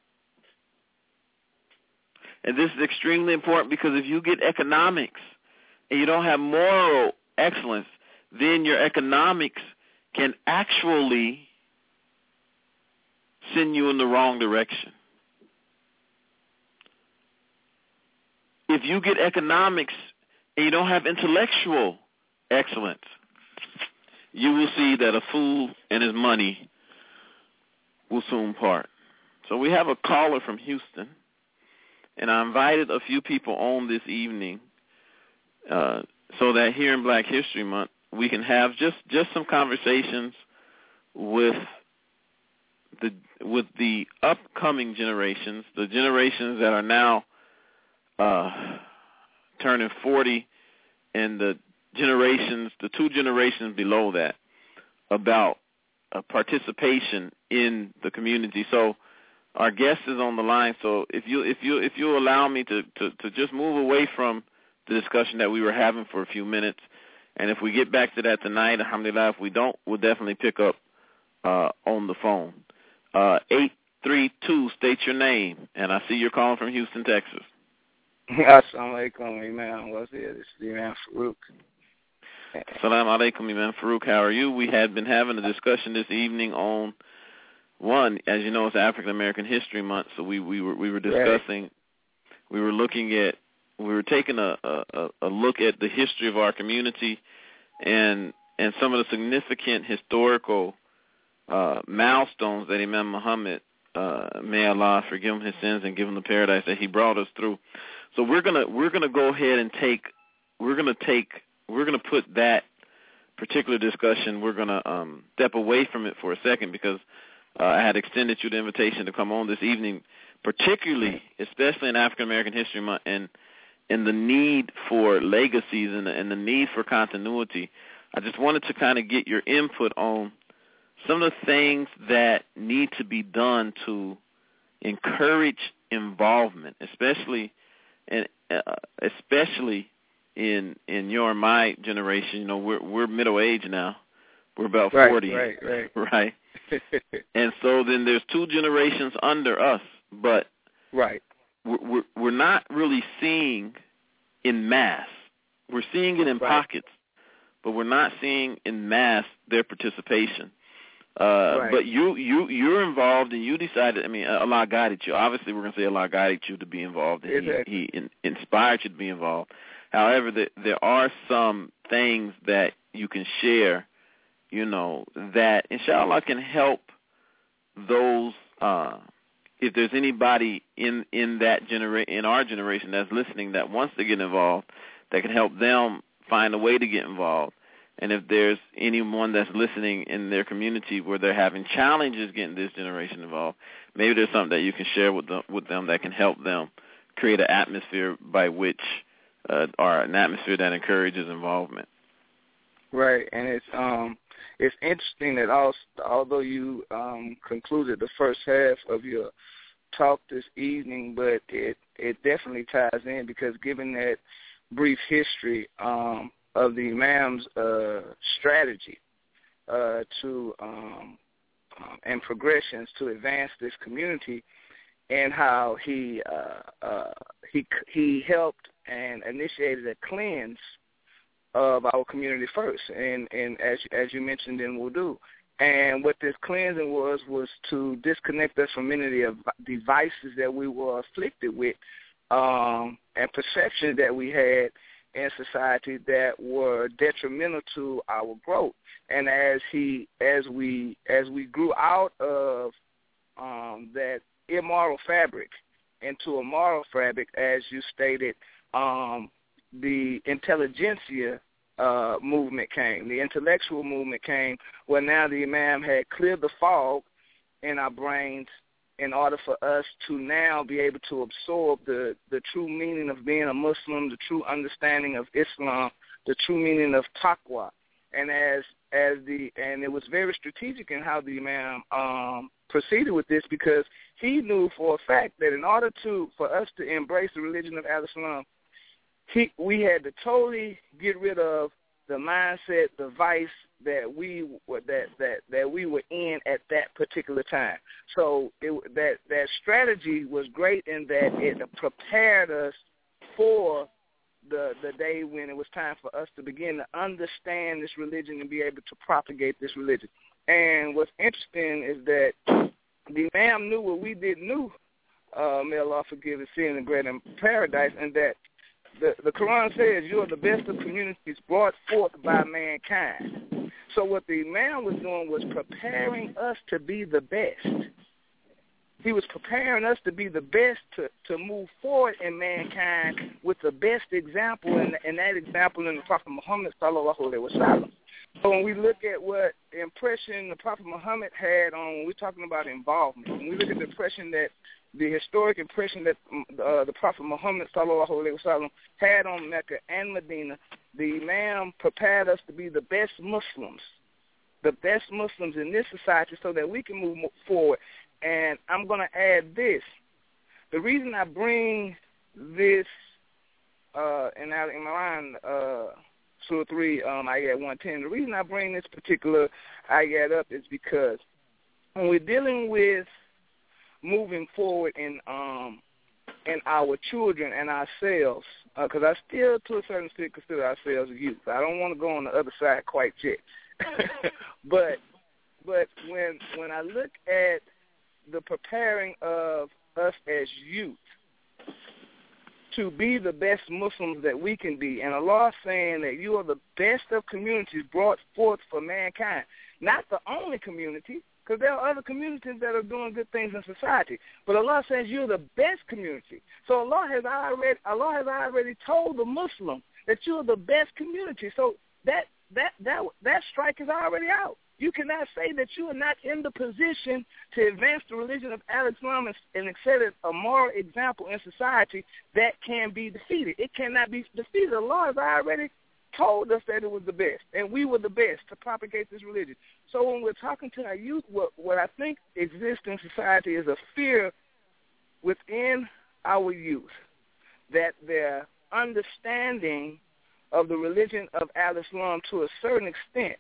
And this is extremely important because if you get economics and you don't have moral excellence, then your economics can actually send you in the wrong direction. If you get economics and you don't have intellectual excellence, you will see that a fool and his money will soon part. So we have a caller from Houston, and I invited a few people on this evening uh, so that here in Black History Month we can have just, just some conversations with the with the upcoming generations, the generations that are now uh, turning forty, and the generations, the two generations below that, about uh, participation in the community. So our guest is on the line. So if you if you if you allow me to, to, to just move away from the discussion that we were having for a few minutes, and if we get back to that tonight, alhamdulillah, if we don't, we'll definitely pick up uh, on the phone. Uh, eight three two, state your name, and I see you're calling from Houston, Texas. Assalamu alaikum, Imam. What's it? It's Imam Farouk. Assalamu alaikum, Imam Farouk. How are you? We had been having a discussion this evening on, one, as you know, it's African American History Month, so we, we were we were discussing, right. we were looking at, we were taking a, a, a look at the history of our community and and some of the significant historical uh, milestones that Imam Muhammad, uh, may Allah forgive him his sins and give him the paradise that he brought us through. So we're gonna we're gonna go ahead and take we're gonna take we're gonna put that particular discussion. We're gonna um, step away from it for a second because uh, I had extended you the invitation to come on this evening, particularly, especially in African American History Month, and and the need for legacies and, and the need for continuity. I just wanted to kind of get your input on some of the things that need to be done to encourage involvement, especially and uh, especially in in your and my generation. You know, we're we're middle age now. We're about right, forty, right, right, right. And so then there's two generations under us, but right, we're we're, we're not really seeing in mass. We're seeing it in right. pockets, but we're not seeing in mass their participation. Uh, right. But you, you, you're involved, and you decided, I mean, Allah guided you. Obviously, we're going to say Allah guided you to be involved, and exactly. He, he in, inspired you to be involved. However, the, there are some things that you can share, you know, that, inshallah, can help those, uh, if there's anybody in, in that genera- in our generation that's listening that wants to get involved, that can help them find a way to get involved. And if there's anyone that's listening in their community where they're having challenges getting this generation involved, maybe there's something that you can share with them, with them that can help them create an atmosphere by which, uh, or an atmosphere that encourages involvement. Right, and it's um it's interesting that also, although you um, concluded the first half of your talk this evening, but it it definitely ties in because given that brief history. Um, of the Imam's uh, strategy uh, to um, um, and progressions to advance this community, and how he uh, uh, he he helped and initiated a cleanse of our community first, and and as as you mentioned in Wudu, and what this cleansing was was to disconnect us from many of the devices that we were afflicted with, um, and perceptions that we had. in society that were detrimental to our growth. And as he, as we, as we grew out of um, that immoral fabric into a moral fabric, as you stated, um, the intelligentsia uh, movement came, the intellectual movement came, where now the Imam had cleared the fog in our brains in order for us to now be able to absorb the, the true meaning of being a Muslim, the true understanding of Islam, the true meaning of taqwa. And as as the and it was very strategic in how the Imam um, proceeded with this, because he knew for a fact that in order to for us to embrace the religion of Al-Islam, he we had to totally get rid of the mindset, the vice that we that that that we were in at that particular time. So it, that that strategy was great in that it prepared us for the the day when it was time for us to begin to understand this religion and be able to propagate this religion. And what's interesting is that the Imam knew what we didn't know. Uh, may Allah forgive his sin and grant him paradise, and that the, the Quran says you are the best of communities brought forth by mankind. So what the Imam was doing was preparing us to be the best. He was preparing us to be the best to, to move forward in mankind with the best example, and, and that example in the Prophet Muhammad sallallahu alaihi wasallam. So when we look at what impression the Prophet Muhammad had on, when we're talking about involvement, when we look at the impression that, the historic impression that uh, the Prophet Muhammad sallallahu alaihi wasallam had on Mecca and Medina, the Imam prepared us to be the best Muslims, the best Muslims in this society so that we can move forward. And I'm going to add this. The reason I bring this uh, in Al Imran, uh, Surah three, um, Ayat one ten, the reason I bring this particular Ayat up is because when we're dealing with moving forward in um, in our children and ourselves, because uh, I still, to a certain extent, consider ourselves youth. I don't want to go on the other side quite yet. but but when when I look at the preparing of us as youth to be the best Muslims that we can be, and Allah saying that you are the best of communities brought forth for mankind, not the only community, because there are other communities that are doing good things in society, but Allah says you're the best community. So Allah has already Allah has already told the Muslim that you're the best community. So that that that that strike is already out. You cannot say that you are not in the position to advance the religion of Al-Islam and set a moral example in society that can be defeated. It cannot be defeated. Allah has already told us that it was the best, and we were the best to propagate this religion. So when we're talking to our youth, what, what I think exists in society is a fear within our youth that their understanding of the religion of Al-Islam to a certain extent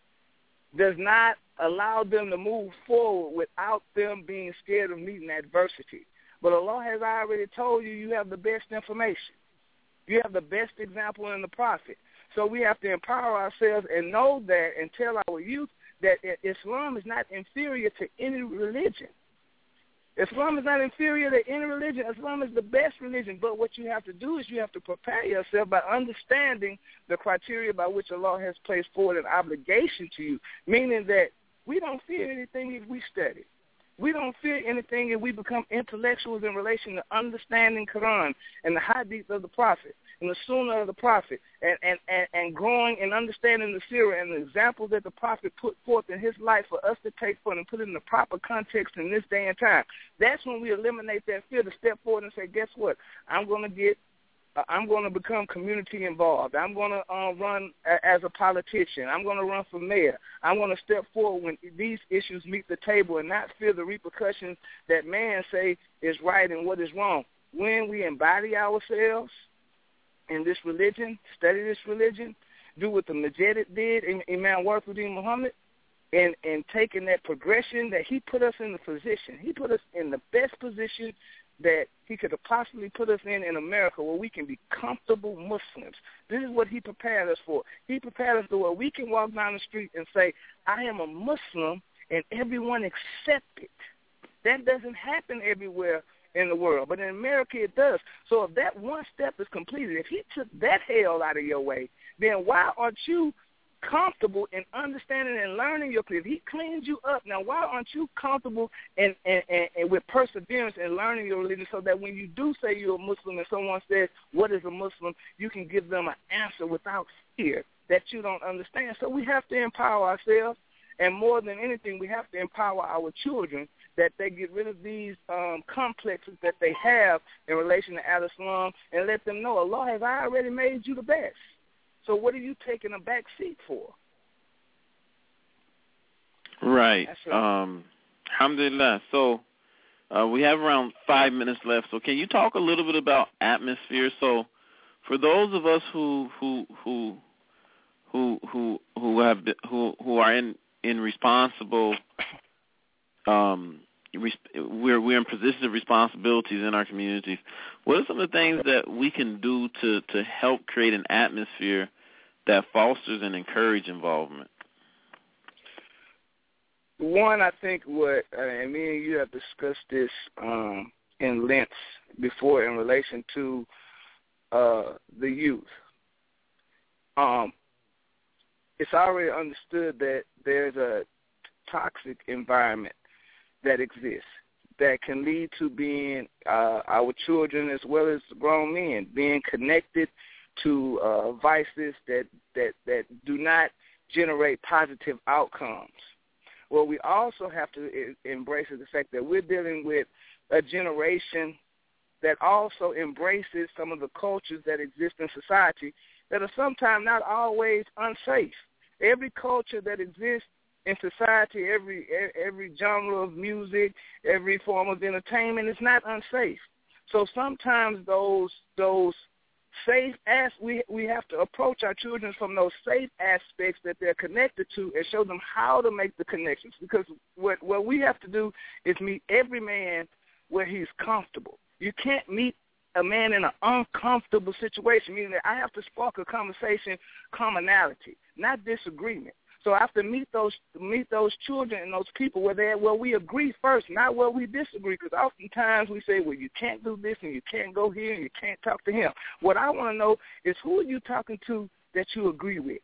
does not allow them to move forward without them being scared of meeting adversity. But Allah has already told you you have the best information. You have the best example in the Prophet. So we have to empower ourselves and know that and tell our youth that Islam is not inferior to any religion. Islam is not inferior to any religion. Islam is the best religion. But what you have to do is you have to prepare yourself by understanding the criteria by which Allah has placed forward an obligation to you, meaning that we don't fear anything if we study. We don't fear anything if we become intellectuals in relation to understanding Quran and the hadith of the Prophet and the Sunnah of the Prophet and, and, and, and growing and understanding the Sirah and the examples that the Prophet put forth in his life for us to take forth and put it in the proper context in this day and time. That's when we eliminate that fear to step forward and say, guess what? I'm going to get Uh, I'm going to become community involved. I'm going to uh, run a- as a politician. I'm going to run for mayor. I'm going to step forward when these issues meet the table and not fear the repercussions that man say is right and what is wrong. When we embody ourselves in this religion, study this religion, do what the Mujaddid did, Imam Warithuddin Muhammad, and, and taking that progression that he put us in the position. He put us in the best position that he could have possibly put us in in America where we can be comfortable Muslims. This is what he prepared us for. He prepared us to where we can walk down the street and say, I am a Muslim, and everyone accept it. That doesn't happen everywhere in the world. But in America, it does. So if that one step is completed, if he took that hell out of your way, then why aren't you comfortable in understanding and learning your creed? If he cleans you up, now why aren't you comfortable and and, and, and with perseverance in learning your religion, so that when you do say you're a Muslim and someone says, what is a Muslim, you can give them an answer without fear that you don't understand. So we have to empower ourselves, and more than anything, we have to empower our children, that they get rid of these um, complexes that they have in relation to Al-Islam, and let them know Allah has already made you the best. So what are you taking a back seat for? Right. Um, alhamdulillah. So uh, we have around five minutes left. So can you talk a little bit about atmosphere? So for those of us who who who who who who have who who are in in responsible, um, we're we're in positions of responsibilities in our communities. What are some of the things that we can do to to help create an atmosphere that fosters and encourages involvement? One, I think what, uh, and me and you have discussed this um, in length before in relation to uh, the youth. Um, it's already understood that there's a toxic environment that exists that can lead to being uh, our children as well as grown men being connected to uh, vices that, that, that do not generate positive outcomes. Well, we also have to I- embrace the fact that we're dealing with a generation that also embraces some of the cultures that exist in society that are sometimes not always unsafe. Every culture that exists in society, every every genre of music, every form of entertainment is not unsafe. So sometimes those those safe as we we have to approach our children from those safe aspects that they're connected to and show them how to make the connections. Because what what we have to do is meet every man where he's comfortable. You can't meet a man in an uncomfortable situation, meaning that I have to spark a conversation, commonality, not disagreement. So I have to meet those meet those children and those people where they where we agree first, not where we disagree. Because oftentimes we say, well, you can't do this and you can't go here and you can't talk to him. What I want to know is, who are you talking to that you agree with?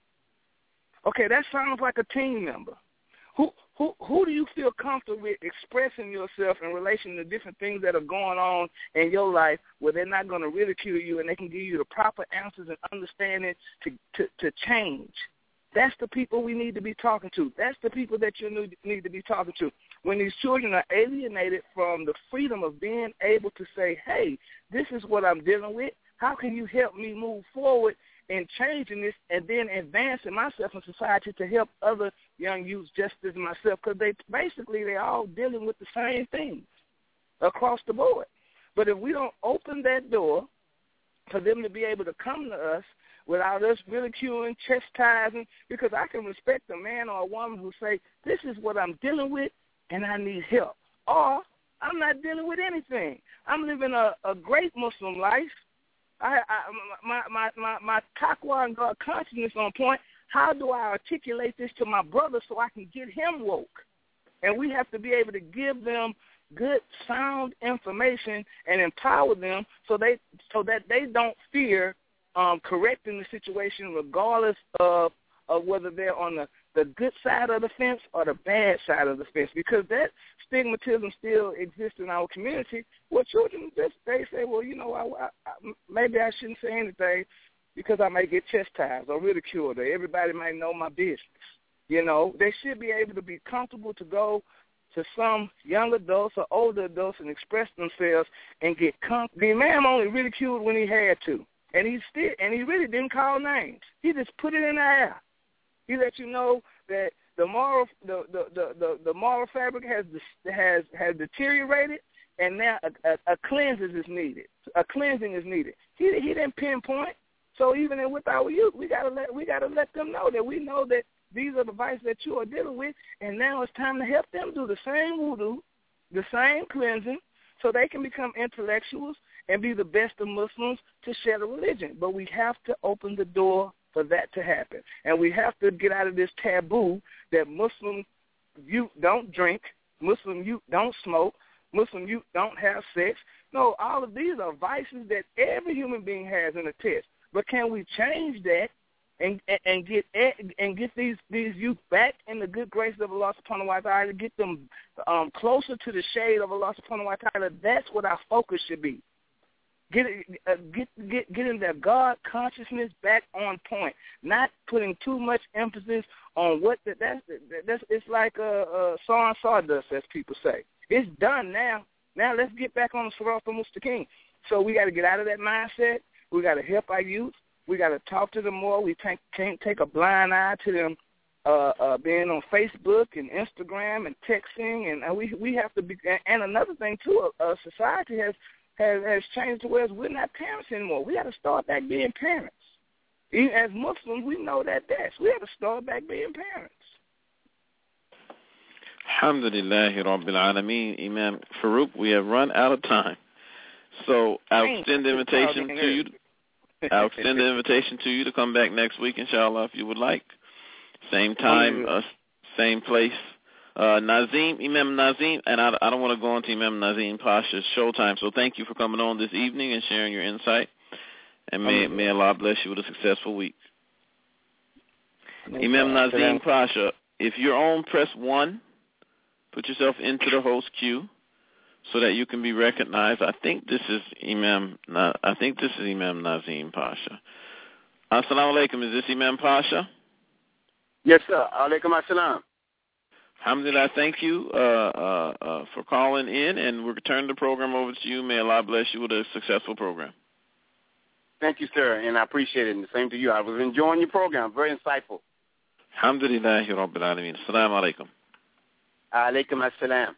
Okay, that sounds like a team member. Who who who do you feel comfortable with expressing yourself in relation to different things that are going on in your life, where they're not going to ridicule you and they can give you the proper answers and understanding to to, to change? That's the people we need to be talking to. That's the people that you need to be talking to. When these children are alienated from the freedom of being able to say, hey, this is what I'm dealing with. How can you help me move forward in changing this and then advancing myself in society to help other young youths just as myself? Because they basically they're all dealing with the same things across the board. But if we don't open that door for them to be able to come to us without us ridiculing, chastising, because I can respect a man or a woman who say, this is what I'm dealing with and I need help. Or I'm not dealing with anything. I'm living a, a great Muslim life. I, I, my, my, my, my taqwa and God consciousness on point. How do I articulate this to my brother so I can get him woke? And we have to be able to give them good, sound information and empower them so they so that they don't fear um, correcting the situation, regardless of, of whether they're on the, the good side of the fence or the bad side of the fence, because that stigmatism still exists in our community, where children just, they say, well, you know, I, I, I, maybe I shouldn't say anything because I may get chastised or ridiculed, or everybody might know my business. You know, they should be able to be comfortable to go to some young adults or older adults and express themselves and get comfortable. The man only ridiculed when he had to, and he still, and he really didn't call names. He just put it in the air. He let you know that the moral, the the the, the, the moral fabric has has has deteriorated, and now a, a, a cleansing is needed. A cleansing is needed. He he didn't pinpoint. So even with our youth, we gotta let we gotta let them know that we know that these are the vices that you are dealing with, and now it's time to help them do the same wudu, the same cleansing, so they can become intellectuals and be the best of Muslims to share the religion. But we have to open the door for that to happen, and we have to get out of this taboo that Muslim youth don't drink, Muslim youth don't smoke, Muslim youth don't have sex. No, all of these are vices that every human being has in a test. But can we change that and and get and get these these youth back in the good graces of Allah subhanahu wa ta'ala, get them um, closer to the shade of Allah subhanahu wa ta'ala? That's what our focus should be. Get uh, get get getting their God consciousness back on point, not putting too much emphasis on what the, that's that's it's like a uh, uh, saw and sawdust, as people say. It's done now. Now let's get back on the Sirat al-Mustaqim. So we got to get out of that mindset. We got to help our youth. We got to talk to them more. We can't, can't take a blind eye to them uh, uh, being on Facebook and Instagram and texting. And uh, we we have to be. And another thing too, uh, society has. Has, has changed to where we're not parents anymore. We got to start back being parents. Even as Muslims, we know that best. We have to start back being parents. Alhamdulillah Rabbil Alameen. Imam Farouk, we have run out of time. So I'll extend the invitation to you. I'll extend the invitation to you to come back next week, inshallah, if you would like. Same time, uh, same place. Uh, Nazim, Imam Nazim, and I, I don't want to go into Imam Nazim Pasha's showtime, so thank you for coming on this evening and sharing your insight, and may, may Allah bless you with a successful week. No Imam problem. Nazim Pasha, if you're on, press one, put yourself into the host queue so that you can be recognized. I think this is Imam, I think this is Imam Nazim Pasha. Assalamu alaikum, is this Imam Pasha? Yes, sir. Alaikum assalam. Alhamdulillah, thank you uh, uh, uh, for calling in, and we'll return the program over to you. May Allah bless you with a successful program. Thank you, sir, and I appreciate it, and the same to you. I was enjoying your program. Very insightful. Alhamdulillah, Rabbil Alameen. Assalamu alaikum. Alaikum assalam.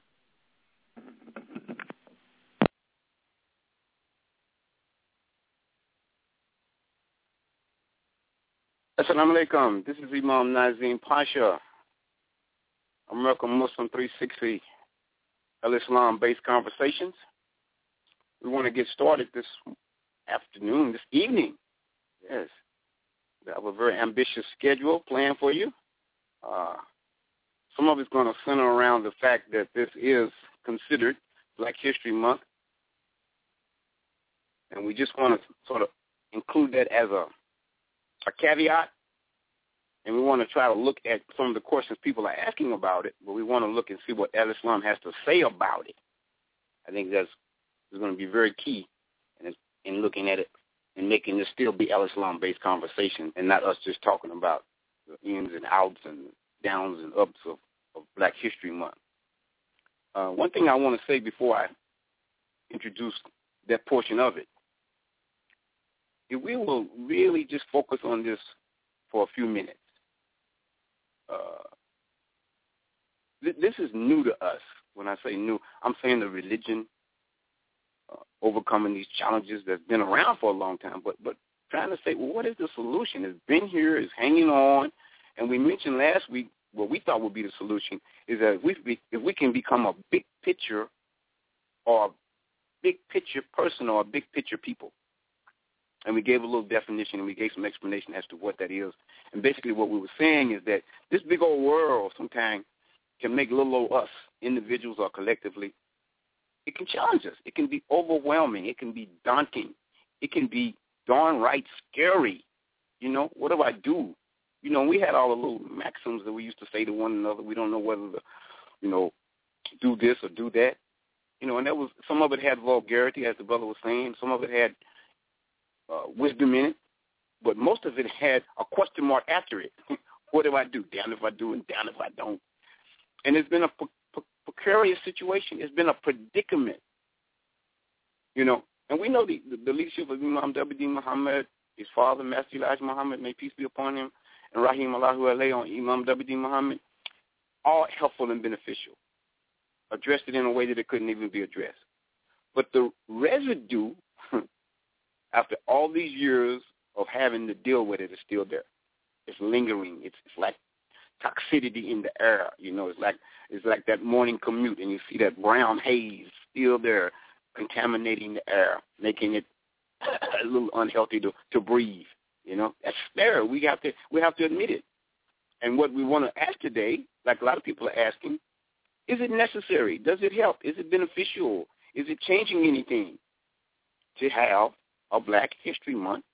Assalamu alaikum. This is Imam Nazim Pasha. American Muslim three sixty, Al-Islam-based conversations. We want to get started this afternoon, this evening. Yes. We have a very ambitious schedule planned for you. Uh, some of it's going to center around the fact that this is considered Black History Month. And we just want to sort of include that as a, a caveat. And we want to try to look at some of the questions people are asking about it, but we want to look and see what Al-Islam has to say about it. I think that's is going to be very key in, in looking at it and making this still be Al-Islam-based conversation and not us just talking about the ins and outs and downs and ups of, of Black History Month. Uh, one thing I want to say before I introduce that portion of it, if we will really just focus on this for a few minutes. Uh, th- this is new to us. When I say new, I'm saying the religion uh, overcoming these challenges that's been around for a long time, but but trying to say, well, what is the solution? It's been here, it's hanging on, and we mentioned last week what we thought would be the solution is that if we, be, if we can become a big picture or a big picture person or a big picture people. And we gave a little definition and we gave some explanation as to what that is. And basically what we were saying is that this big old world sometimes can make little old us, individuals or collectively, it can challenge us. It can be overwhelming. It can be daunting. It can be darn right scary. You know, what do I do? You know, we had all the little maxims that we used to say to one another. We don't know whether to, you know, do this or do that. You know, and that was, some of it had vulgarity, as the brother was saying. Some of it had Uh, wisdom in it, but most of it had a question mark after it. What do I do? Damn if I do and damn if I don't. And it's been a pre- pre- precarious situation. It's been a predicament, you know. And we know the, the, the leadership of Imam W D Muhammad, his father, Master Elijah Muhammad, may peace be upon him, and Rahim Allahu alayhi on Imam W D Muhammad, all helpful and beneficial. Addressed it in a way that it couldn't even be addressed. But the residue after all these years of having to deal with it, is still there. It's lingering. It's, it's like toxicity in the air. You know, it's like it's like that morning commute, and you see that brown haze still there, contaminating the air, making it a little unhealthy to, to breathe. You know, that's there. We have to we have to admit it. And what we want to ask today, like a lot of people are asking, is it necessary? Does it help? Is it beneficial? Is it changing anything to have a Black History Month?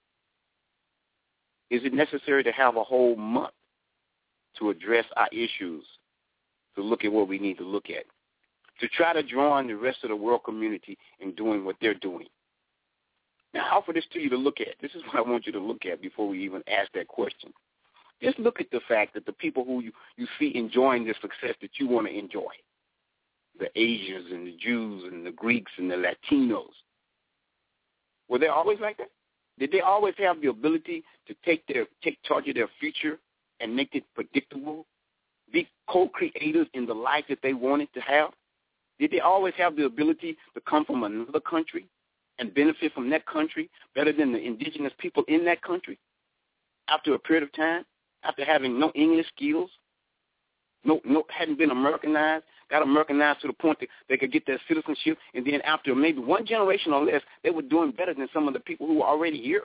Is it necessary to have a whole month to address our issues, to look at what we need to look at, to try to join the rest of the world community in doing what they're doing? Now, I offer this to you to look at. This is what I want you to look at before we even ask that question. Just look at the fact that the people who you, you see enjoying the success that you want to enjoy, the Asians and the Jews and the Greeks and the Latinos, were they always like that? Did they always have the ability to take their take charge of their future and make it predictable, be co-creators in the life that they wanted to have? Did they always have the ability to come from another country and benefit from that country better than the indigenous people in that country after a period of time, after having no English skills, no, no, hadn't been Americanized, got Americanized to the point that they could get their citizenship, and then after maybe one generation or less, they were doing better than some of the people who were already here?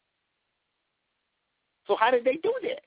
So how did they do that?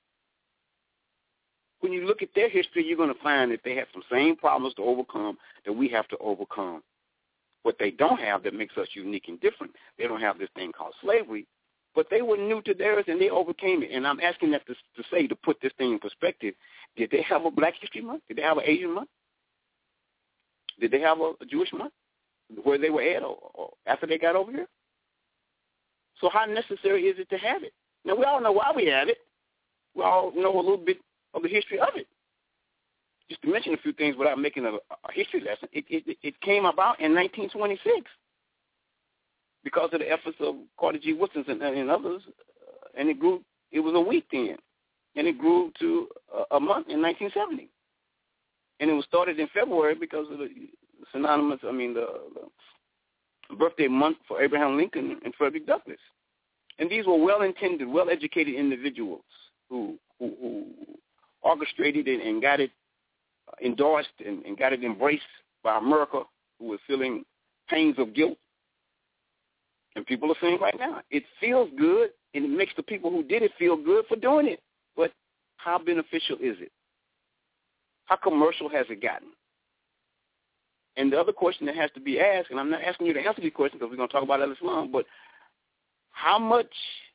When you look at their history, you're going to find that they have some same problems to overcome that we have to overcome. What they don't have that makes us unique and different, they don't have this thing called slavery, but they were new to theirs and they overcame it. And I'm asking that to, to say, to put this thing in perspective, did they have a Black History Month? Did they have an Asian month? Did they have a, a Jewish month where they were at or, or after they got over here? So how necessary is it to have it? Now, we all know why we have it. We all know a little bit of the history of it. Just to mention a few things without making a, a history lesson, it, it, it came about in nineteen twenty-six because of the efforts of Carter G. Woodson and, and others, uh, and it grew. It was a week then, and it grew to a, a month in nineteen seventy. And it was started in February because of the synonymous, I mean, the, the birthday month for Abraham Lincoln and Frederick Douglass. And these were well-intended, well-educated individuals who, who, who orchestrated it and got it endorsed and, and got it embraced by America, who was feeling pains of guilt. And people are saying right now, it feels good, and it makes the people who did it feel good for doing it. But how beneficial is it? How commercial has it gotten? And the other question that has to be asked, and I'm not asking you to answer these questions because we're going to talk about Al-Islam, but how much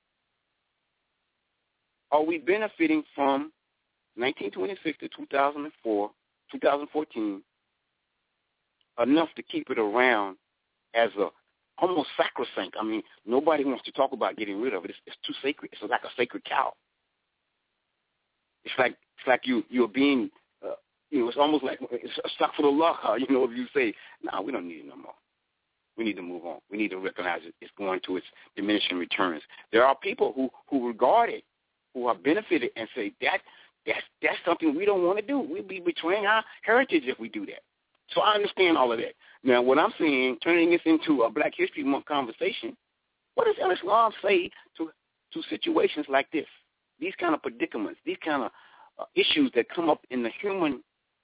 are we benefiting from nineteen twenty-six to two thousand four, two thousand fourteen, enough to keep it around as a almost sacrosanct? I mean, nobody wants to talk about getting rid of it. It's, it's too sacred. It's like a sacred cow. It's like it's like you you're being, uh, you know, it's almost like it's a stock for the law. You know, if you say, "No, nah, we don't need it no more. We need to move on. We need to recognize it. It's going to its diminishing returns." There are people who who regard it, who are benefited, and say that. That's, that's something we don't want to do. We'd be betraying our heritage if we do that. So I understand all of that. Now, what I'm saying, turning this into a Black History Month conversation, what does Al-Islam say to, to situations like this, these kind of predicaments, these kind of uh, issues that come up in the human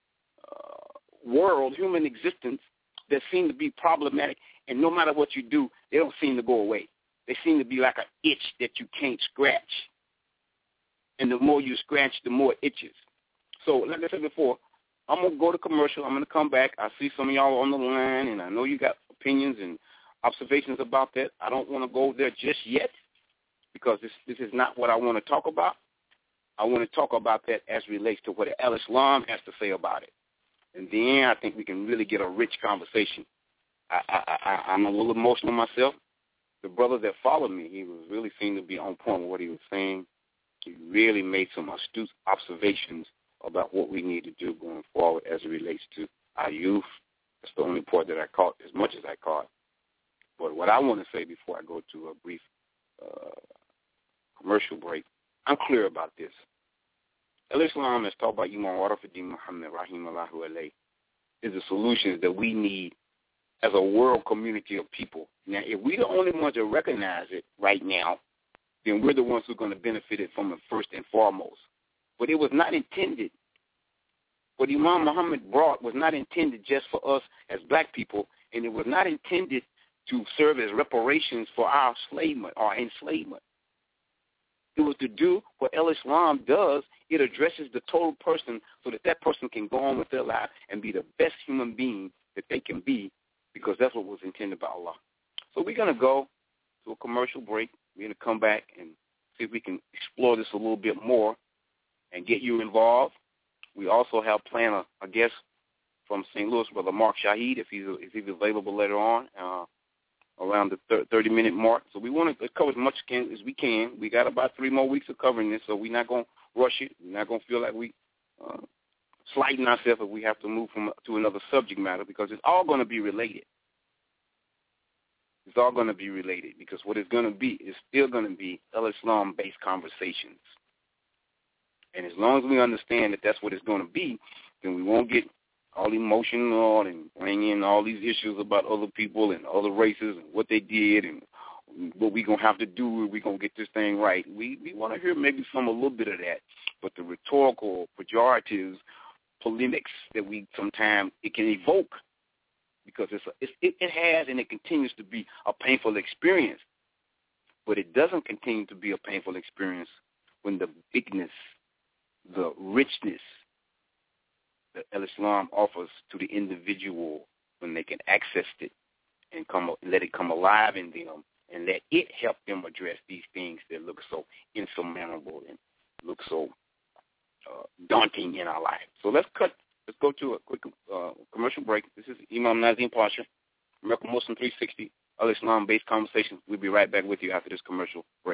uh, world, human existence, that seem to be problematic, and no matter what you do, they don't seem to go away. They seem to be like an itch that you can't scratch. And the more you scratch, the more it itches. So, like I said before, I'm going to go to commercial. I'm going to come back. I see some of y'all on the line, and I know you got opinions and observations about that. I don't want to go there just yet because this, this is not what I want to talk about. I want to talk about that as relates to what Al-Islam has to say about it. And then I think we can really get a rich conversation. I, I, I, I'm a little emotional myself. The brother that followed me, he was really seemed to be on point with what he was saying. He really made some astute observations about what we need to do going forward as it relates to our youth. That's the only part that I caught as much as I caught. But what I want to say before I go to a brief uh, commercial break, I'm clear about this. Al-Islam, as taught by Imam Warafuddin Muhammad, Rahimallahu alayhi, is the solutions that we need as a world community of people. Now, if we're the only ones that recognize it right now, then we're the ones who are going to benefit it from it first and foremost. But it was not intended, what Imam Muhammad brought was not intended just for us as black people, and it was not intended to serve as reparations for our enslavement or enslavement. It was to do what Al-Islam does. It addresses the total person so that that person can go on with their life and be the best human being that they can be because that's what was intended by Allah. So we're going to go to a commercial break. We're going to come back and see if we can explore this a little bit more and get you involved. We also have planned a, a guest from Saint Louis, Brother Mark Shahid, if he's, if he's available later on, uh, around the thirty-minute mark. So we want to cover as much as we can. We got about three more weeks of covering this, so we're not going to rush it. We're not going to feel like we uh, slighting ourselves if we have to move from to another subject matter, because it's all going to be related. It's all going to be related, because what it's going to be is still going to be Islam-based conversations. And as long as we understand that that's what it's going to be, then we won't get all emotional and bring in all these issues about other people and other races and what they did and what we're going to have to do if we're going to get this thing right. We we want to hear maybe some a little bit of that, but the rhetorical, pejoratives, polemics that we sometimes it can evoke, because it's, a, it's it, it has and it continues to be a painful experience, but it doesn't continue to be a painful experience when the bigness, the richness that Islam offers to the individual, when they can access it and come let it come alive in them, and let it help them address these things that look so insurmountable and look so uh, daunting in our life. So let's cut. Let's go to a quick uh, commercial break. This is Imam Nazim Pasha, American Muslim three sixty, Al-Islam-based conversations. We'll be right back with you after this commercial break.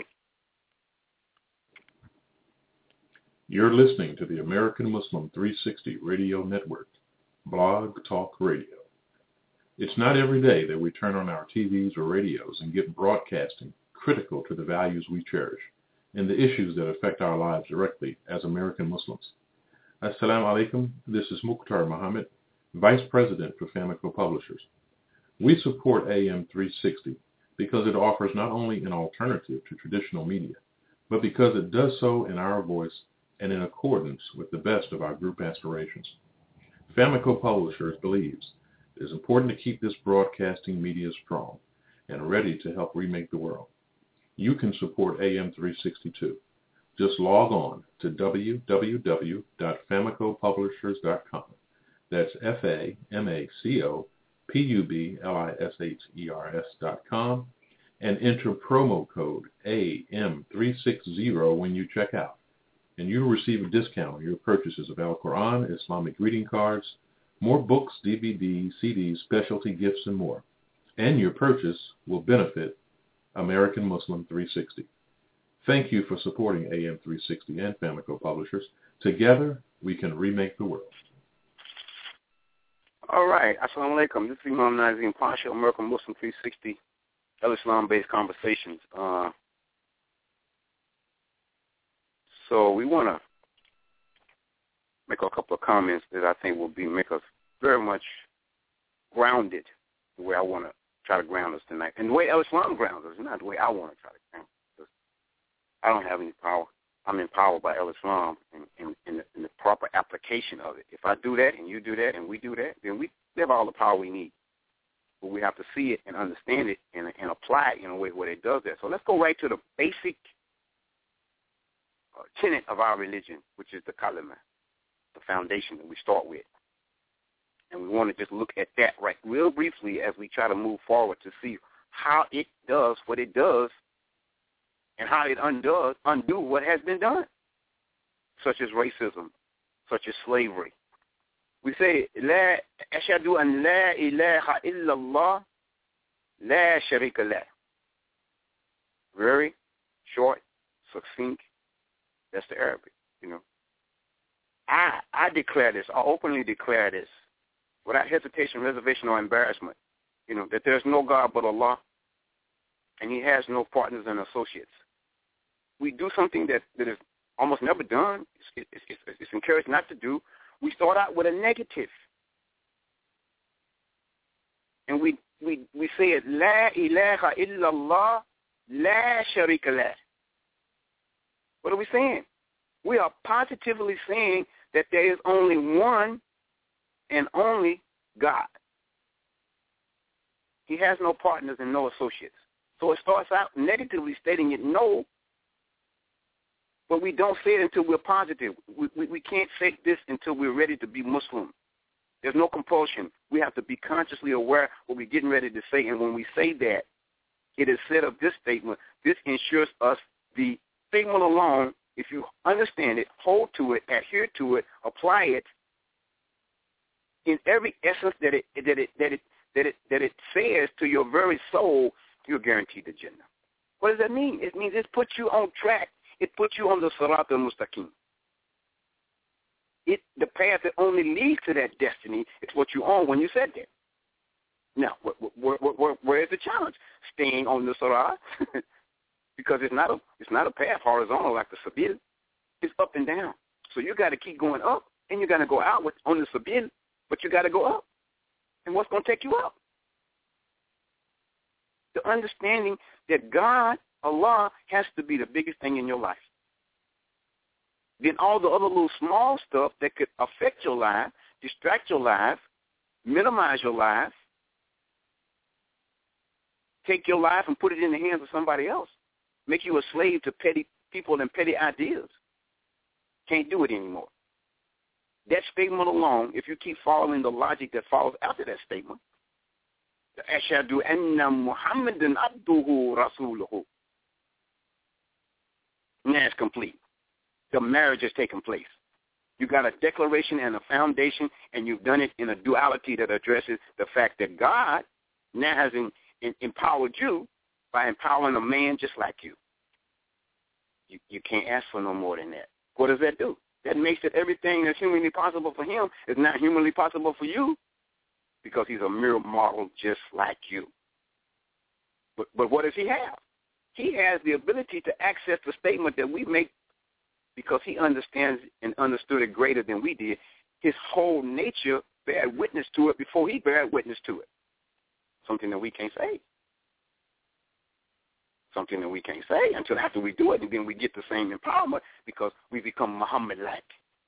You're listening to the American Muslim three sixty Radio Network, Blog Talk Radio. It's not every day that we turn on our T Vs or radios and get broadcasting critical to the values we cherish and the issues that affect our lives directly as American Muslims. Assalamu alaikum. This is Mukhtar Muhammad, Vice President for Famico Publishers. We support A M three sixty because it offers not only an alternative to traditional media, but because it does so in our voice and in accordance with the best of our group aspirations. Famico Publishers believes it is important to keep this broadcasting media strong and ready to help remake the world. You can support A M three sixty too. Just log on to w w w dot famico publishers dot com. That's F A M A C O P U B L I S H E R S dot com and enter promo code A M three sixty when you check out, and you'll receive a discount on your purchases of Al-Quran, Islamic greeting cards, more books, D V Ds, C Ds, specialty gifts, and more. And your purchase will benefit American Muslim three sixty. Thank you for supporting A M three sixty and Famico Publishers. Together, we can remake the world. All right. Assalamu alaikum. This is Imam Nazim Pasha, American Muslim three sixty, Islam-based conversations. Uh, so we want to make a couple of comments that I think will be make us very much grounded the way I want to try to ground us tonight. And the way Islam grounds us is not the way I want to try to ground us. I don't have any power. I'm empowered by Islam in, in, in, the, in the proper application of it. If I do that and you do that and we do that, then we have all the power we need. But we have to see it and understand it and, and apply it in a way where it does that. So let's go right to the basic uh, tenet of our religion, which is the kalima, the foundation that we start with. And we want to just look at that right real briefly as we try to move forward to see how it does what it does and how it undoes, undo what has been done, such as racism, such as slavery. We say, La ashhadu an la ilaha illallah, la sharika lah. Very short, succinct. That's the Arabic, you know. I I declare this, I openly declare this, without hesitation, reservation, or embarrassment, you know, that there's no God but Allah, and He has no partners and associates. We do something that, that is almost never done. It's, it's, it's, it's encouraged not to do. We start out with a negative. And we, we, we say it, La ilaha illallah, la sharika lah. What are we saying? We are positively saying that there is only one and only God. He has no partners and no associates. So it starts out negatively stating it no, but we don't say it until we're positive. We, we, we can't say this until we're ready to be Muslim. There's no compulsion. We have to be consciously aware what we're getting ready to say. And when we say that, it is said of this statement, this ensures us the statement alone, if you understand it, hold to it, adhere to it, apply it, in every essence that it that it that it that it that it says to your very soul, you're guaranteed the Jannah. What does that mean? It means it puts you on track. It puts you on the Sirat al-Mustaqim. It the path that only leads to that destiny is what you're on when you said that. Now, where, where, where, where is the challenge? Staying on the Sirat, because it's not a it's not a path horizontal like the Sabil. It's up and down. So you got to keep going up, and you got to go out with, on the Sabil. But you got to go up. And what's going to take you up? The understanding that God, Allah, has to be the biggest thing in your life. Then all the other little small stuff that could affect your life, distract your life, minimize your life, take your life and put it in the hands of somebody else, make you a slave to petty people and petty ideas. Can't do it anymore. That statement alone, if you keep following the logic that follows after that statement, Ashhadu anna Muhammadan abduhu rasuluhu. Now it's complete. The marriage has taken place. You got a declaration and a foundation, and you've done it in a duality that addresses the fact that God now has in, in, empowered you by empowering a man just like you. You. You can't ask for no more than that. What does that do? That makes it everything that's humanly possible for him is not humanly possible for you, because he's a mere mortal just like you. But, but what does he have? He has the ability to access the statement that we make because he understands and understood it greater than we did. His whole nature bear witness to it before he bear witness to it. Something that we can't say. Something that we can't say until after we do it, and then we get the same empowerment because we become Muhammad-like.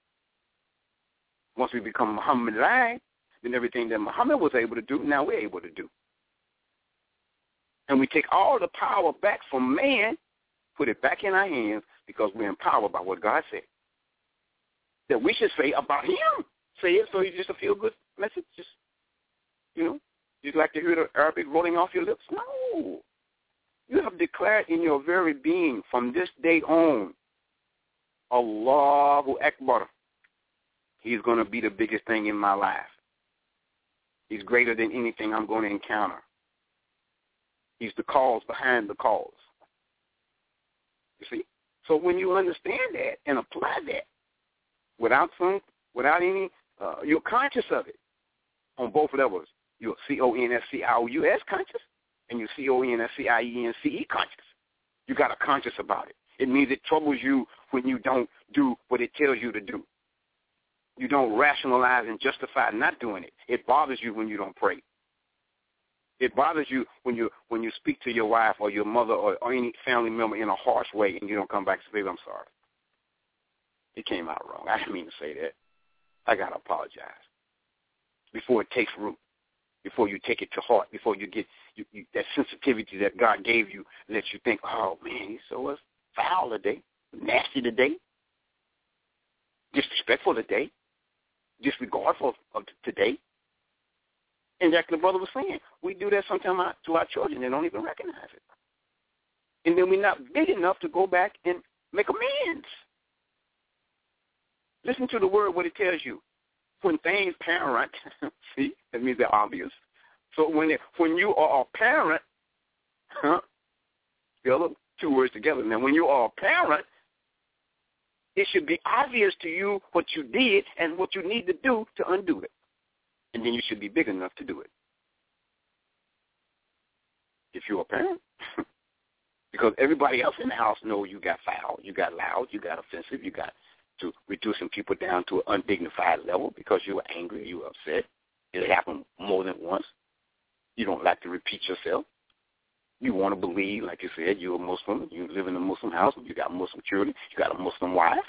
Once we become Muhammad-like, then everything that Muhammad was able to do, now we're able to do. And we take all the power back from man, put it back in our hands because we're empowered by what God said. That we should say about him. Say it so it's just a feel-good message. Just, you know, you'd like to hear the Arabic rolling off your lips? No. You have declared in your very being from this day on, Allahu Akbar. He's going to be the biggest thing in my life. He's greater than anything I'm going to encounter. He's the cause behind the cause. You see? So when you understand that and apply that without some, without any, uh, you're conscious of it on both levels. You're C O N S C I O U S conscious, and you're C O N S C I E N C E conscious. You got a conscious about it. It means it troubles you when you don't do what it tells you to do. You don't rationalize and justify not doing it. It bothers you when you don't pray. It bothers you when you when you speak to your wife or your mother or, or any family member in a harsh way and you don't come back and say, baby, I'm sorry. It came out wrong. I didn't mean to say that. I got to apologize. Before it takes root, before you take it to heart, before you get you, you, that sensitivity that God gave you lets you think, oh, man, he's so foul today, nasty today, disrespectful today, disregardful of today. And like the brother was saying, we do that sometimes to our children. They don't even recognize it. And then we're not big enough to go back and make amends. Listen to the word, what it tells you. When things parent, see, that means they're obvious. So when it, when you are a parent, huh, the other two words together. Now, when you are a parent, it should be obvious to you what you did and what you need to do to undo it. And then you should be big enough to do it. If you're a parent. Because everybody else in the house knows you got foul, you got loud, you got offensive, you got to reducing people down to an undignified level because you were angry, you were upset. It happened more than once. You don't like to repeat yourself. You want to believe, like you said, you're a Muslim, you live in a Muslim house, you got Muslim children, you got a Muslim wife.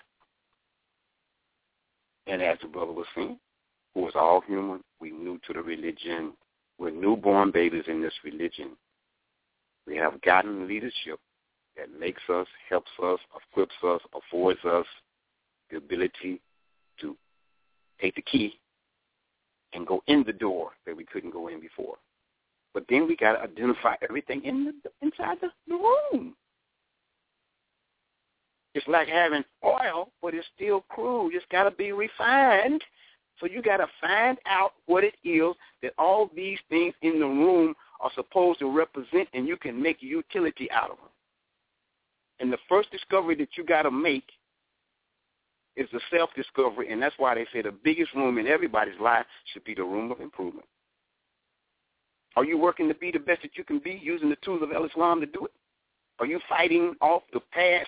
And as the brother was saying, who was all human, we new to the religion. We're newborn babies in this religion. We have gotten leadership that makes us, helps us, equips us, affords us the ability to take the key and go in the door that we couldn't go in before. But then we got to identify everything in the, inside the, the room. It's like having oil, but it's still crude. It's got to be refined. So you got to find out what it is that all these things in the room are supposed to represent, and you can make utility out of them. And the first discovery that you got to make is the self-discovery, and that's why they say the biggest room in everybody's life should be the room of improvement. Are you working to be the best that you can be using the tools of Al-Islam to do it? Are you fighting off the past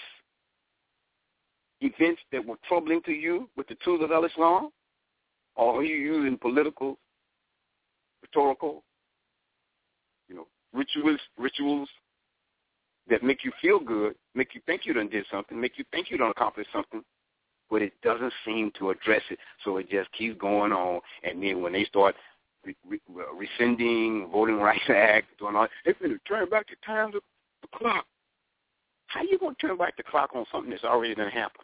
events that were troubling to you with the tools of Al-Islam? Or are you using political, rhetorical, you know, rituals, rituals that make you feel good, make you think you done did something, make you think you done accomplished something, but it doesn't seem to address it, so it just keeps going on. And then when they start re- re- rescinding Voting Rights Act, doing all, they're going to turn back the times of the clock. How you going to turn back the clock on something that's already done happened?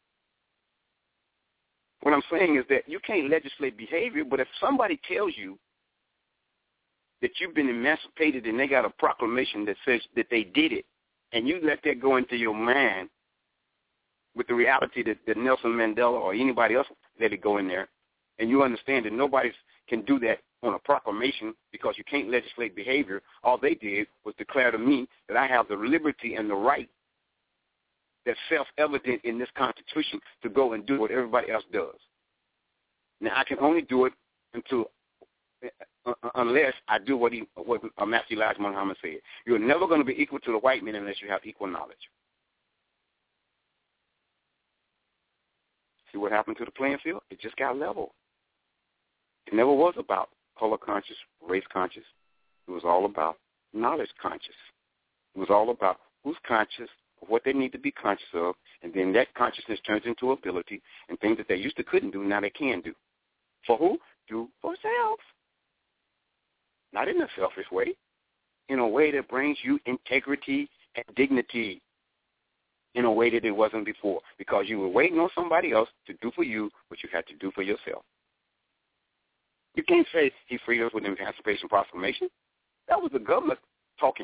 What I'm saying is that you can't legislate behavior, but if somebody tells you that you've been emancipated and they got a proclamation that says that they did it, and you let that go into your mind with the reality that, that Nelson Mandela or anybody else let it go in there, and you understand that nobody can do that on a proclamation because you can't legislate behavior, all they did was declare to me that I have the liberty and the right that's self-evident in this Constitution to go and do what everybody else does. Now, I can only do it until, uh, unless I do what, he, what uh, Master Elijah Muhammad said. You're never going to be equal to the white man unless you have equal knowledge. See what happened to the playing field? It just got level. It never was about color conscious, race conscious. It was all about knowledge conscious. It was all about who's conscious of what they need to be conscious of, and then that consciousness turns into ability, and things that they used to couldn't do, now they can do. For who? Do for self. Not in a selfish way, in a way that brings you integrity and dignity, in a way that it wasn't before, because you were waiting on somebody else to do for you what you had to do for yourself. You can't say he freed us with the Emancipation Proclamation. That was the government talking.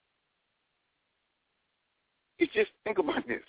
You just think about this.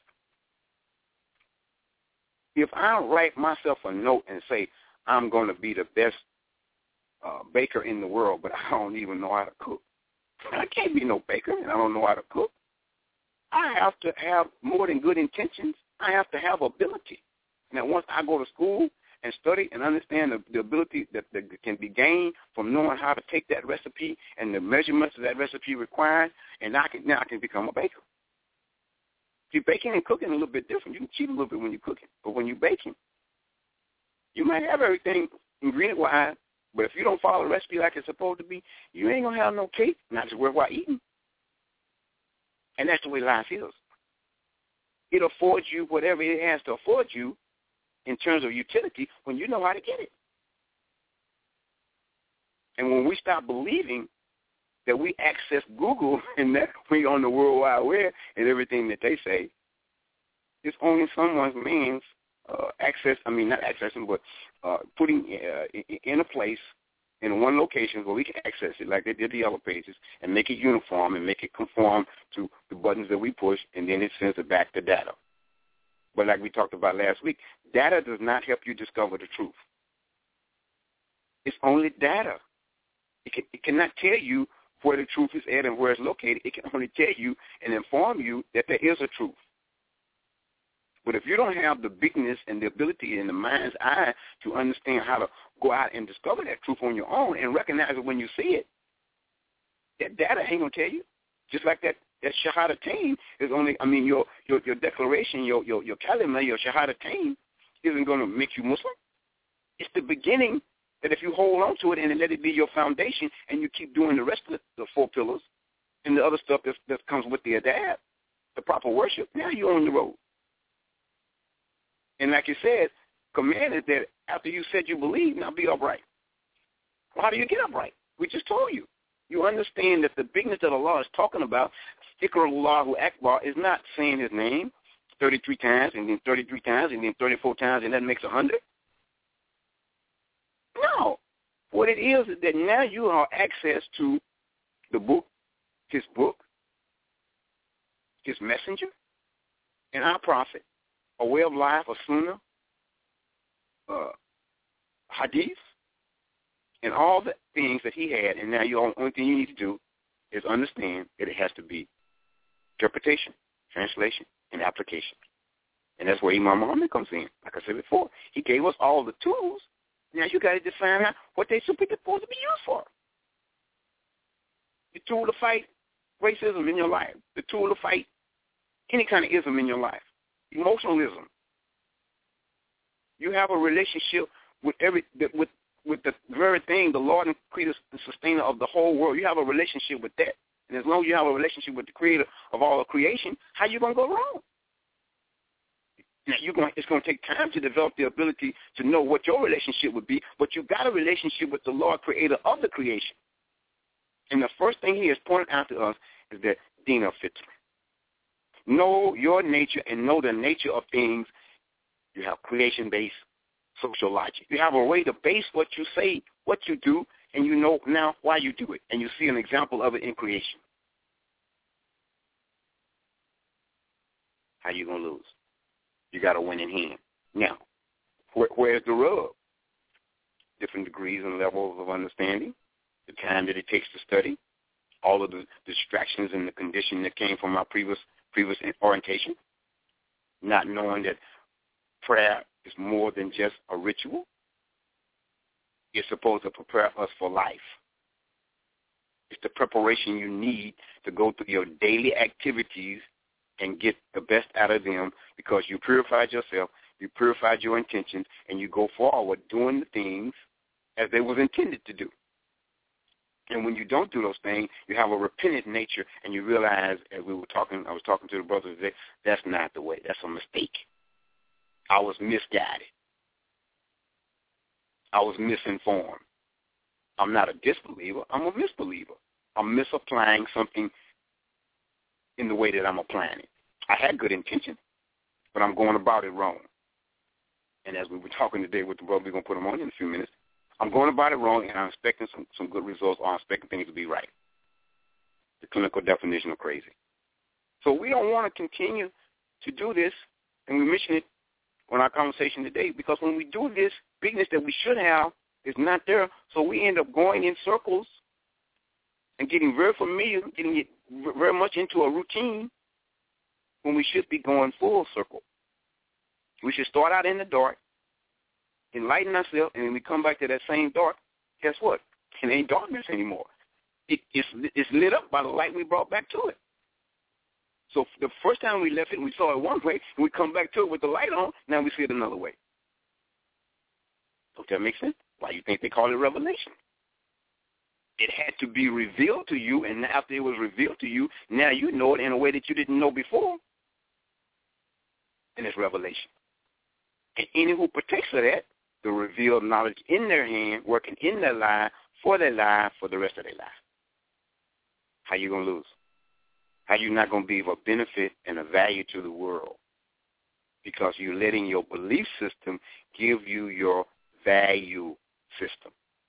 If I write myself a note and say I'm going to be the best uh, baker in the world, but I don't even know how to cook, I can't be no baker and I don't know how to cook. I have to have more than good intentions. I have to have ability. Now, once I go to school and study and understand the, the ability that, that can be gained from knowing how to take that recipe and the measurements of that recipe required, and I can now I can become a baker. See, baking and cooking are a little bit different. You can cheat a little bit when you're cooking, but when you're baking, you might have everything ingredient-wise, but if you don't follow the recipe like it's supposed to be, you ain't going to have no cake, not just worthwhile eating. And that's the way life is. It affords you whatever it has to afford you in terms of utility when you know how to get it. And when we stop believing that we access Google and that we on the World Wide Web and everything that they say, it's only someone's means uh, access, I mean, not accessing, but uh, putting uh, in a place in one location where we can access it like they did the Yellow Pages and make it uniform and make it conform to the buttons that we push, and then it sends it back to data. But like we talked about last week, data does not help you discover the truth. It's only data. It, can, it cannot tell you where the truth is at and where it's located. It can only tell you and inform you that there is a truth. But if you don't have the bigness and the ability in the mind's eye to understand how to go out and discover that truth on your own and recognize it when you see it, that data ain't going to tell you. Just like that, that Shahadatain is only, I mean, your your, your declaration, your, your, your kalima, your Shahadatain isn't going to make you Muslim. It's the beginning that if you hold on to it and let it be your foundation and you keep doing the rest of the, the four pillars and the other stuff that, that comes with the adab, the proper worship, now you're on the road. And like you said, commanded that after you said you believe, now be upright. Well, how do you get upright? We just told you. You understand that the bigness that Allah is talking about, Ikrullahu Akbar, is not saying his name thirty-three times and then thirty-three times and then thirty-four times and that makes one hundred. No. what it is is that now you have access to the book, his book, his messenger, and our prophet, a way of life, a sunnah, uh, hadith, and all the things that he had. And now the only thing you need to do is understand that it has to be interpretation, translation, and application. And that's where Imam Muhammad comes in. Like I said before, he gave us all the tools. Now you got to define out what they're supposed to be used for. The tool to fight racism in your life. The tool to fight any kind of ism in your life. Emotionalism. You have a relationship with every with with the very thing, the Lord and Creator and Sustainer of the whole world. You have a relationship with that. And as long as you have a relationship with the Creator of all of creation, how you gonna go wrong? Now you're going. It's going to take time to develop the ability to know what your relationship would be, but you got a relationship with the Lord, Creator of the creation. And the first thing He has pointed out to us is that Deen of Fitra. Know your nature and know the nature of things. You have creation-based social logic. You have a way to base what you say, what you do, and you know now why you do it, and you see an example of it in creation. How you gonna lose? You got a winning hand. Now, where, where's the rub? Different degrees and levels of understanding, the time that it takes to study, all of the distractions and the condition that came from our previous previous orientation, not knowing that prayer is more than just a ritual. It's supposed to prepare us for life. It's the preparation you need to go through your daily activities and get the best out of them, because you purified yourself, you purified your intentions, and you go forward doing the things as they was intended to do. And when you don't do those things, you have a repentant nature, and you realize, as we were talking, I was talking to the brothers today, that's not the way. That's a mistake. I was misguided. I was misinformed. I'm not a disbeliever. I'm a misbeliever. I'm misapplying something in the way that I'm applying it. I had good intention, but I'm going about it wrong. And as we were talking today with the brother, we're going to put him on in a few minutes, I'm going about it wrong, and I'm expecting some, some good results, or I'm expecting things to be right. The clinical definition of crazy. So we don't want to continue to do this, and we mentioned it on our conversation today, because when we do this, bigness that we should have is not there, so we end up going in circles and getting very familiar, getting it very much into a routine when we should be going full circle. We should start out in the dark, enlighten ourselves, and when we come back to that same dark, guess what? It ain't darkness anymore. It, it's, it's lit up by the light we brought back to it. So the first time we left it, we saw it one way, and we come back to it with the light on, now we see it another way. Don't that make sense? Why do you think they call it revelation? It had to be revealed to you, and after it was revealed to you, now you know it in a way that you didn't know before, and it's revelation. And any who partakes of that, the revealed knowledge in their hand, working in their life, for their life, for the rest of their life. How you going to lose? How you not going to be of a benefit and a value to the world? Because you're letting your belief system give you your value system.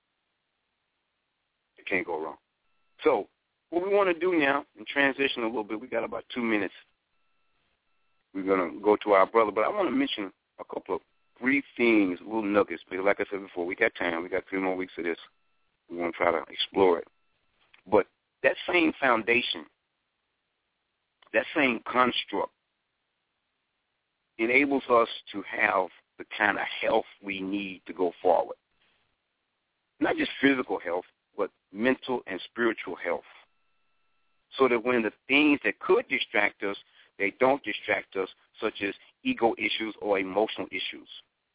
It can't go wrong. So what we want to do now, and transition a little bit, we got about two minutes. We're going to go to our brother, but I want to mention a couple of brief things, little nuggets, because like I said before, we got time. We got three more weeks of this. We want to try to explore it. But that same foundation, that same construct enables us to have the kind of health we need to go forward. Not just physical health, but mental and spiritual health. So that when the things that could distract us, they don't distract us, such as ego issues or emotional issues.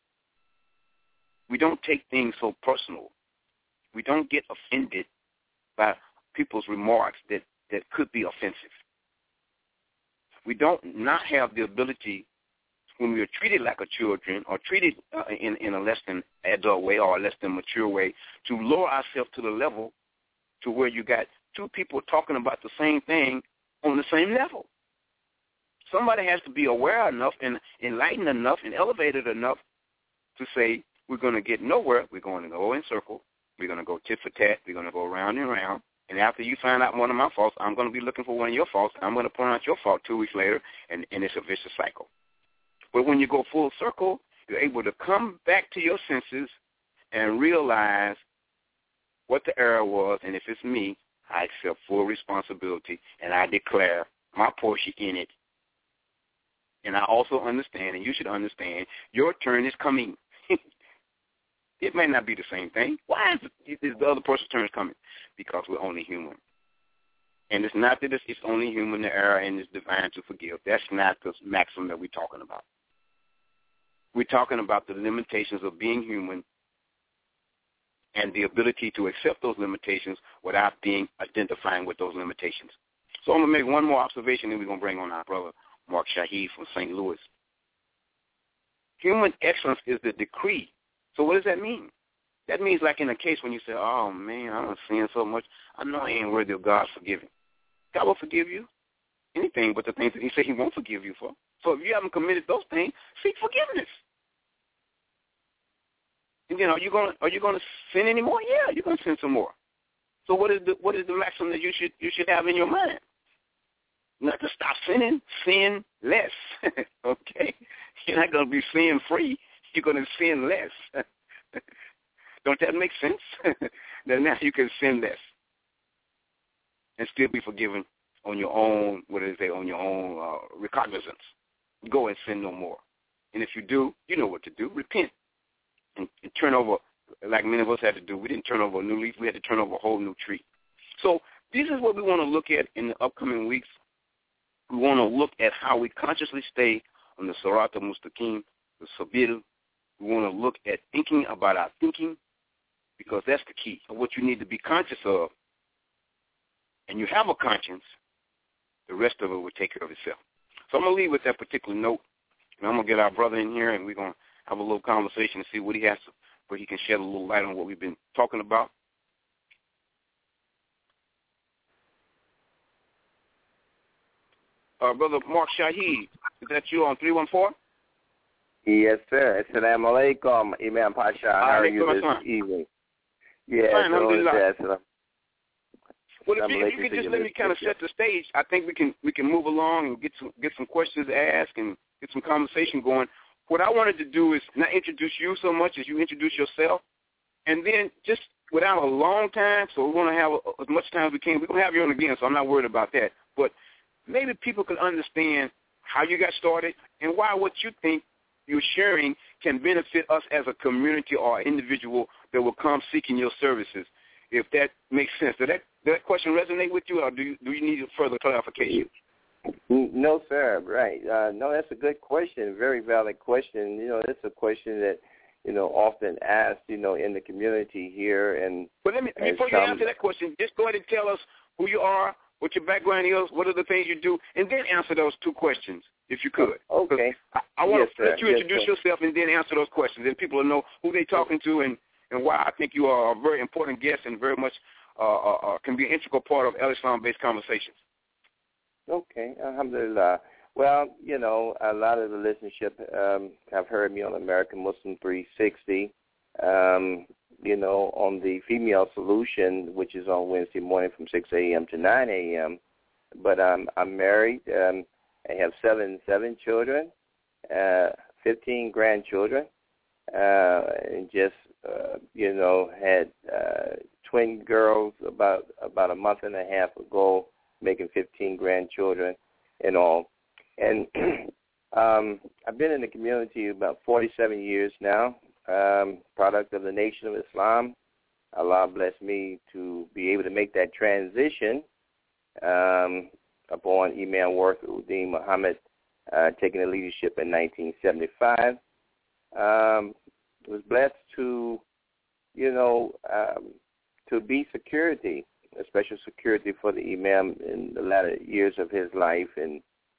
We don't take things so personal. We don't get offended by people's remarks that, that could be offensive. We don't not have the ability, when we are treated like a children or treated uh, in, in a less than adult way or a less than mature way, to lower ourselves to the level to where you got two people talking about the same thing on the same level. Somebody has to be aware enough and enlightened enough and elevated enough to say, we're going to get nowhere. We're going to go in circle. We're going to go tit for tat. We're going to go round and round. And after you find out one of my faults, I'm going to be looking for one of your faults. I'm going to point out your fault two weeks later, and, and it's a vicious cycle. But when you go full circle, you're able to come back to your senses and realize what the error was, and if it's me, I accept full responsibility, and I declare my portion in it. And I also understand, and you should understand, your turn is coming. It may not be the same thing. Why is, it, is the other person's turn coming? Because we're only human. And it's not that it's, it's only human to err and it's divine to forgive. That's not the maximum that we're talking about. We're talking about the limitations of being human and the ability to accept those limitations without being identifying with those limitations. So I'm going to make one more observation, and we're going to bring on our brother Mark Shaheed from Saint Louis. Human excellence is the decree. So what does that mean? That means like in a case when you say, oh, man, I'm sin so much, I know I ain't worthy of God's forgiving. God will forgive you. Anything but the things that he said he won't forgive you for. So if you haven't committed those things, seek forgiveness. And then are you going are you going to sin anymore? Yeah, you're going to sin some more. So what is the what is the maximum that you should you should have in your mind? Not to stop sinning, sin less. Okay? You're not going to be sin free. You're going to sin less. Don't that make sense? That now you can sin less and still be forgiven on your own, what do they say, on your own uh, recognizance. Go and sin no more. And if you do, you know what to do. Repent and, and turn over, like many of us had to do. We didn't turn over a new leaf. We had to turn over a whole new tree. So this is what we want to look at in the upcoming weeks. We want to look at how we consciously stay on the Sirat al-Mustaqim, the Sabil. We want to look at thinking about our thinking, because that's the key of what you need to be conscious of. And you have a conscience, the rest of it will take care of itself. So I'm going to leave with that particular note, and I'm going to get our brother in here, and we're going to have a little conversation and see what he has to, where he can shed a little light on what we've been talking about. Uh, Brother Mark Shaheed, is that you on three one four? Yes, sir. Assalamu alaikum, Imam Pasha. How are you this evening? Yeah, Fine, alhamdulillah. So well, if you, if you could just let me kind of set the stage, I think we can we can move along and get some get some questions asked and get some conversation going. What I wanted to do is not introduce you so much as you introduce yourself, and then just without a long time, so we want to have a, as much time as we can. We're going to have you on again, so I'm not worried about that. But maybe people can understand how you got started and why what you think you're sharing can benefit us as a community or individual that will come seeking your services, if that makes sense. Does that, does that question resonate with you, or do you, do you need further clarification? No, sir. Right. Uh, no, that's a good question, very valid question. You know, it's a question that, you know, often asked, you know, in the community here. And But let me, before you answer that question, just go ahead and tell us who you are, what your background is, what are the things you do, and then answer those two questions, if you could. Okay. I, I want yes, to let sir. you introduce yes, yourself and then answer those questions, and people will know who they're talking to and, and why I think you are a very important guest and very much uh, uh, can be an integral part of Al-Islam-based conversations. Okay. Alhamdulillah. Well, you know, a lot of the listenership um, have heard me on American Muslim three sixty. Um, you know, on the Female Solution, which is on Wednesday morning from six a.m. to nine a.m. But um, I'm married. Um, I have seven seven children, uh, fifteen grandchildren, uh, and just, uh, you know, had uh, twin girls about, about a month and a half ago, making fifteen grandchildren and all. And um, I've been in the community about forty-seven years now. Um, product of the Nation of Islam. Allah blessed me to be able to make that transition um, upon Imam Warithuddin Muhammad uh, taking the leadership in nineteen seventy-five. Um, was blessed to, you know, um, to be security, a special security for the Imam in the latter years of his life, and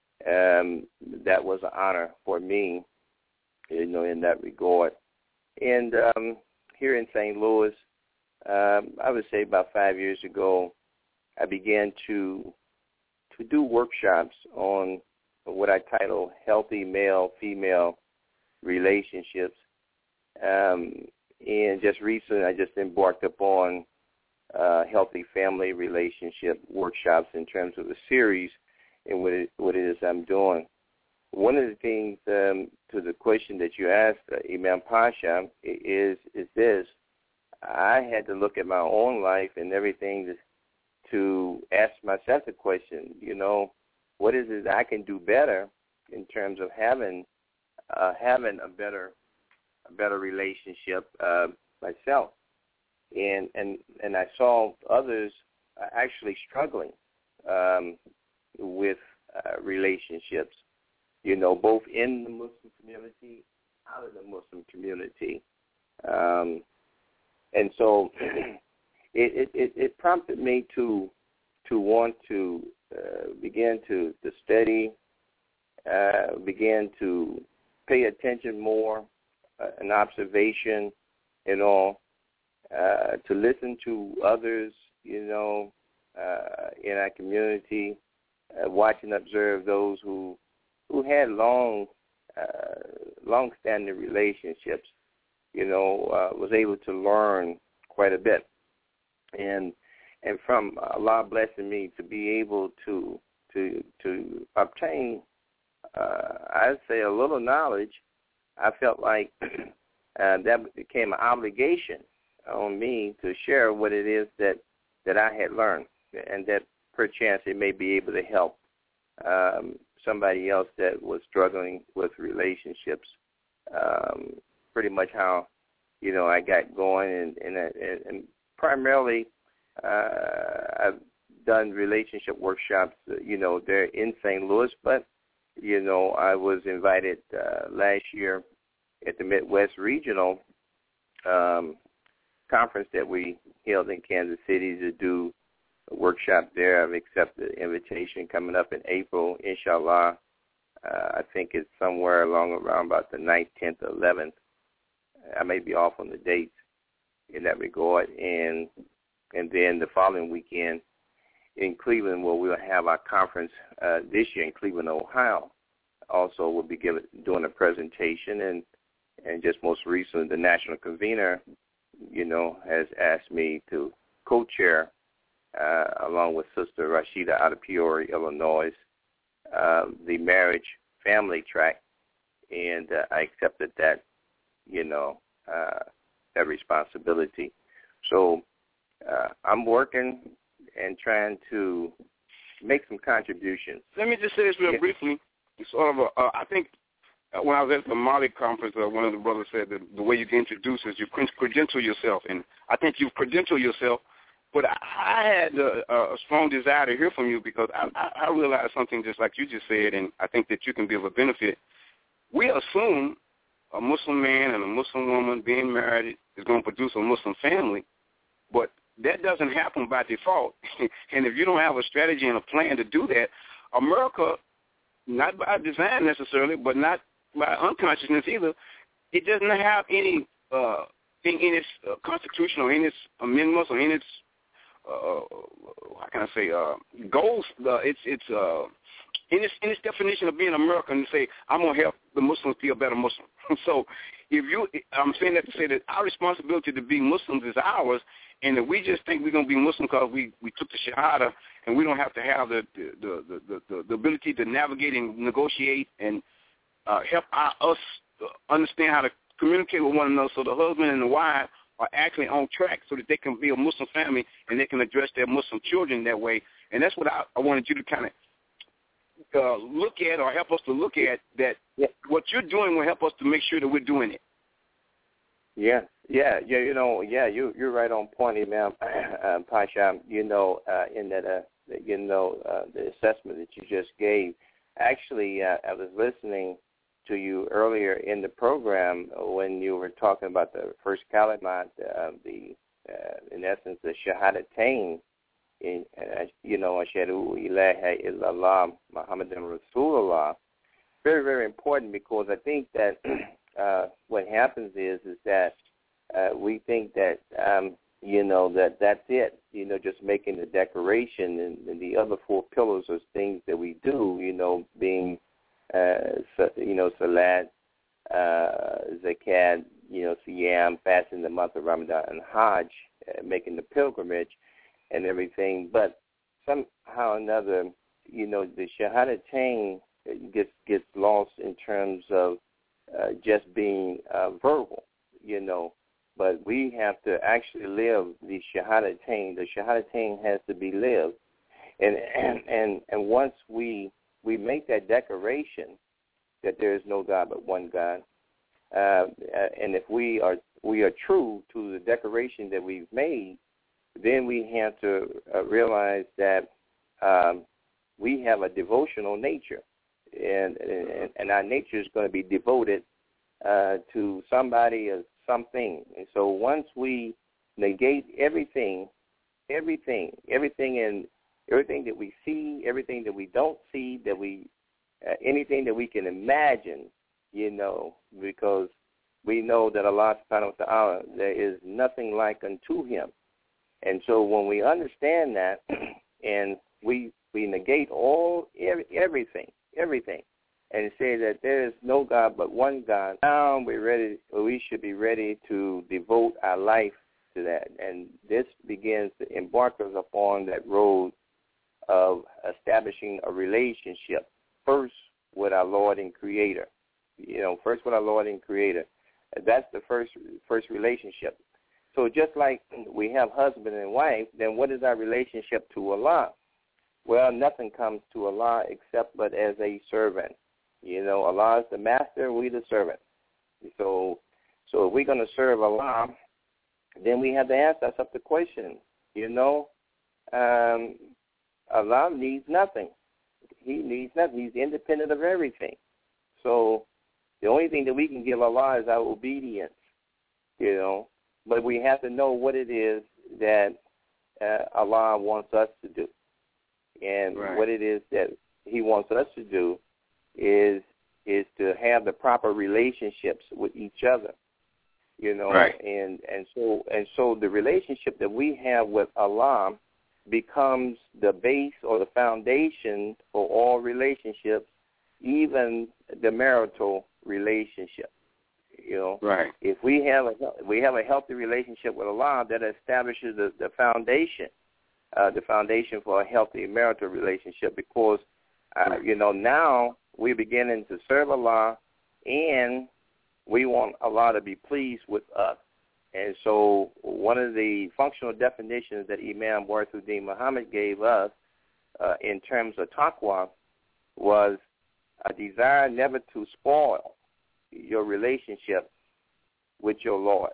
um, that was an honor for me, you know, in that regard. And um, here in Saint Louis, um, I would say about five years ago, I began to to do workshops on what I title healthy male-female relationships, um, and just recently, I just embarked upon uh, healthy family relationship workshops in terms of a series and what it, what it is I'm doing. One of the things um, to the question that you asked, uh, Imam Pasha, is is this. I had to look at my own life and everything to, to ask myself the question, you know, what is it I can do better in terms of having uh, having a better a better relationship uh, myself? And, and and I saw others actually struggling um, with uh, relationships, you know, both in the Muslim community, out of the Muslim community. Um, and so it, it, it, it prompted me to to want to uh, begin to, to study, uh, begin to pay attention more, uh, an observation and all, uh, to listen to others, you know, uh, in our community, uh, watch and observe those who who had long, uh, long-standing relationships, you know, uh, was able to learn quite a bit. And and from Allah blessing me to be able to to to obtain, uh, I'd say, a little knowledge, I felt like uh, that became an obligation on me to share what it is that, that I had learned, and that perchance it may be able to help um, somebody else that was struggling with relationships. Um, pretty much how, you know, I got going, and, and, and primarily uh, I've done relationship workshops, you know, there in Saint Louis, but, you know, I was invited uh, last year at the Midwest Regional um, conference that we held in Kansas City to do a workshop there. I've accepted the invitation coming up in April, inshallah. Uh, I think it's somewhere along around about the ninth, tenth, eleventh. I may be off on the dates in that regard. And and then the following weekend in Cleveland, where we'll have our conference uh, this year in Cleveland, Ohio. Also, we'll be giving, doing a presentation, and and just most recently, the national convener, you know, has asked me to co-chair, uh, along with Sister Rashida out of Peoria, Illinois, uh, the marriage family track, and uh, I accepted that, you know, uh, that responsibility. So uh, I'm working and trying to make some contributions. Let me just say this real yeah. briefly. It's sort of a, uh, I think uh, when I was at the Mali conference, uh, one of the brothers said that the way you get introduced is you credential yourself, and I think you've credentialed yourself. But I, I had a, a strong desire to hear from you, because I, I, I realized something just like you just said, and I think that you can be of a benefit. We assume a Muslim man and a Muslim woman being married is going to produce a Muslim family, but that doesn't happen by default. And if you don't have a strategy and a plan to do that, America, not by design necessarily, but not by unconsciousness either, it doesn't have any uh, thing in its uh, constitution or in its amendments or in its, uh, how can I say, uh, goals. Uh, it's it's uh, in its in its definition of being American, to say I'm gonna help the Muslims be a better Muslim. So, if you, I'm saying that to say that our responsibility to be Muslims is ours. And if we just think we're going to be Muslim because we, we took the Shahada, and we don't have to have the the, the, the, the, the ability to navigate and negotiate and uh, help our, us understand how to communicate with one another, so the husband and the wife are actually on track, so that they can be a Muslim family and they can address their Muslim children that way. And that's what I, I wanted you to kind of uh, look at, or help us to look at, that yeah. what you're doing will help us to make sure that we're doing it. Yeah, yeah, yeah. You know, yeah, you you're right on point, Imam uh, Pasha. You know, uh, in that, uh, you know, uh, the assessment that you just gave. Actually, uh, I was listening to you earlier in the program when you were talking about the first kalimat, uh, the uh, in essence the shahadatain. In uh, you know, ashhadu ilaha illallah Muhammadan Rasulullah. Very, very important, because I think that. Uh, what happens is is that uh, we think that um, you know that that's it. You know, just making the declaration, and, and the other four pillars are things that we do. You know, being uh, you know salat, uh, zakat, you know, Siyam, fasting the month of Ramadan, and Hajj, uh, making the pilgrimage and everything. But somehow or another, you know, the Shahadatain gets gets lost in terms of uh, just being uh, verbal, you know. But we have to actually live the Shahadatain. The Shahadatain has to be lived. And and, and, and once we we make that declaration that there is no God but one God, uh, and if we are we are true to the declaration that we've made, then we have to uh, realize that um, we have a devotional nature, and, and, and our nature is going to be devoted uh, to somebody or something. And so once we negate everything, everything, everything in everything that we see, everything that we don't see, that we uh, anything that we can imagine, you know, because we know that Allah subhanahu wa ta'ala, there is nothing like unto him. And so when we understand that and we we negate all every, everything, everything, and say that there is no God but one God, now we're ready, we should be ready to devote our life to that. And this begins to embark us upon that road of establishing a relationship, first with our Lord and Creator. You know, first with our Lord and Creator. That's the first first relationship. So just like we have husband and wife, then what is our relationship to Allah? Well, nothing comes to Allah except but as a servant. You know, Allah is the master, we the servant. So so if we're going to serve Allah, then we have to ask ourselves the question, you know, um, Allah needs nothing. He needs nothing. He's independent of everything. So the only thing that we can give Allah is our obedience, you know. But we have to know what it is that uh, Allah wants us to do. And right. what it is that he wants us to do is is to have the proper relationships with each other. You know, right. and, and so and so the relationship that we have with Allah becomes the base or the foundation for all relationships, even the marital relationship. You know, right. If we have a we have a healthy relationship with Allah, that establishes the, the foundation, uh, the foundation for a healthy marital relationship. Because uh, right. you know, now we're beginning to serve Allah, and we want Allah to be pleased with us. And so, one of the functional definitions that Imam Warithuddin Muhammad gave us uh, in terms of taqwa was a desire never to spoil your relationship with your Lord.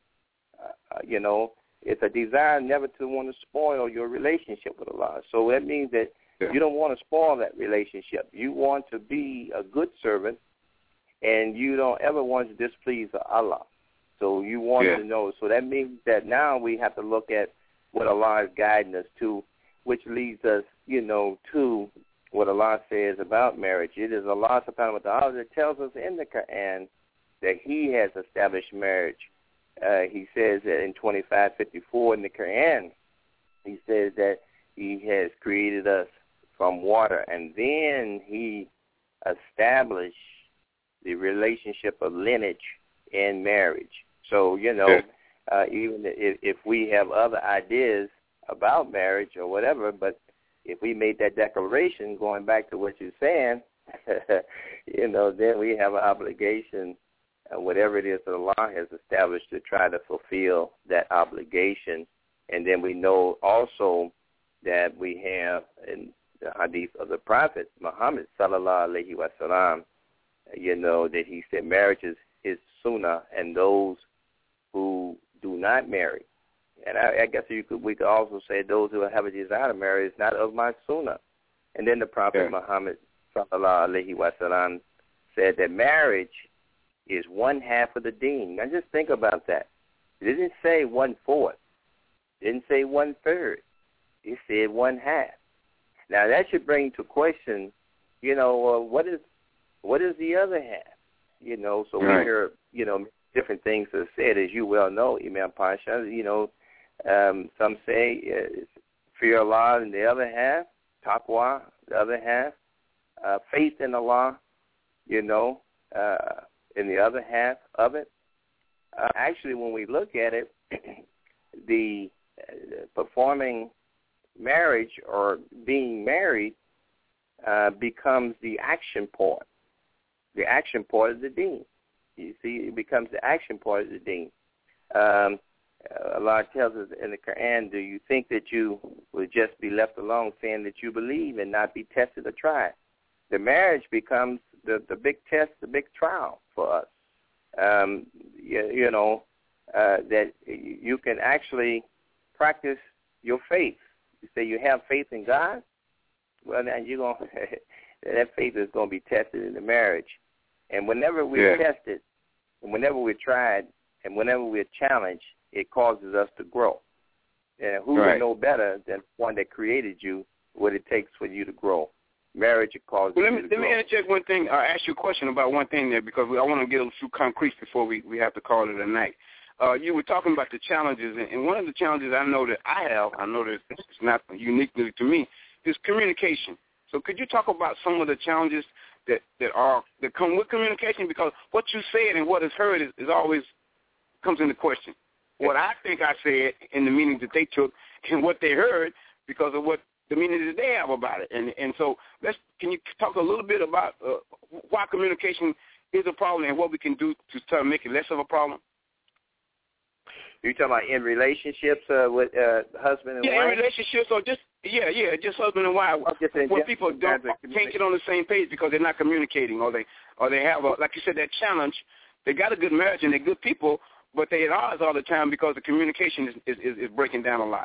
Uh, you know, it's a desire never to want to spoil your relationship with Allah. So that means that yeah. you don't want to spoil that relationship. You want to be a good servant, and you don't ever want to displease Allah. So you want yeah. to know. So that means that now we have to look at what Allah is guiding us to, which leads us, you know, to what Allah says about marriage. It is Allah subhanahu wa ta'ala that tells us in the Quran that he has established marriage. Uh, he says that in twenty-five fifty-four in the Quran, he says that he has created us from water, and then he established the relationship of lineage in marriage. So, you know, uh, even if, if we have other ideas about marriage or whatever, but if we made that declaration, going back to what you're saying, you know, then we have an obligation, uh, whatever it is that Allah has established, to try to fulfill that obligation. And then we know also that we have in the hadith of the Prophet Muhammad sallallahu alaihi wasallam, you know, that he said marriage is his sunnah, and those who do not marry. And I, I guess you could, we could also say those who have a desire to marry is not of my sunnah. And then the Prophet yeah. Muhammad sallallahu alaihi wasallam said that marriage is one half of the deen. Now just think about that. It didn't say one fourth. It didn't say one third. It said one half. Now that should bring to question, you know, uh, what is what is the other half? You know, so right. we hear, you know, different things that are said, as you well know, Imam Pasha. You know, um, some say uh, fear Allah, and the other half, taqwa, the other half, uh, faith in Allah, you know, uh, in the other half of it. uh, actually, when we look at it, the uh, performing marriage or being married uh, becomes the action part, the action part of the deen. You see, it becomes the action part of the deen. Um, Allah tells us in the Quran, do you think that you would just be left alone saying that you believe and not be tested or tried? The marriage becomes the, the big test, the big trial for us. Um, you, you know, uh, that you can actually practice your faith. You say you have faith in God, well, now you're gonna that faith is going to be tested in the marriage. And whenever we're yeah. tested, and whenever we're tried, and whenever we're challenged, it causes us to grow. And who right. would know better than one that created you what it takes for you to grow? Marriage, it causes well, let me, you to let grow. me interject one thing, or ask you a question about one thing there, because we, I want to get a little concrete before we, we have to call it a night. Uh, you were talking about the challenges, and, and one of the challenges I know that I have, I know that it's not uniquely to me, is communication. So could you talk about some of the challenges that, that are that come with communication? Because what you said and what is heard is, is always comes into question. What I think I said in the meaning that they took and what they heard because of what the meaning that they have about it. And and so let's can you talk a little bit about uh, why communication is a problem and what we can do to try to make it less of a problem? You're talking about in relationships uh, with uh, husband and yeah, wife? Yeah, in relationships or just, yeah, yeah, just husband and wife. Oh, where people don't, can't get on the same page because they're not communicating or they or they have, a, like you said, that challenge. They got a good marriage and they're good people, but they're at odds all the time because the communication is, is, is breaking down a lot.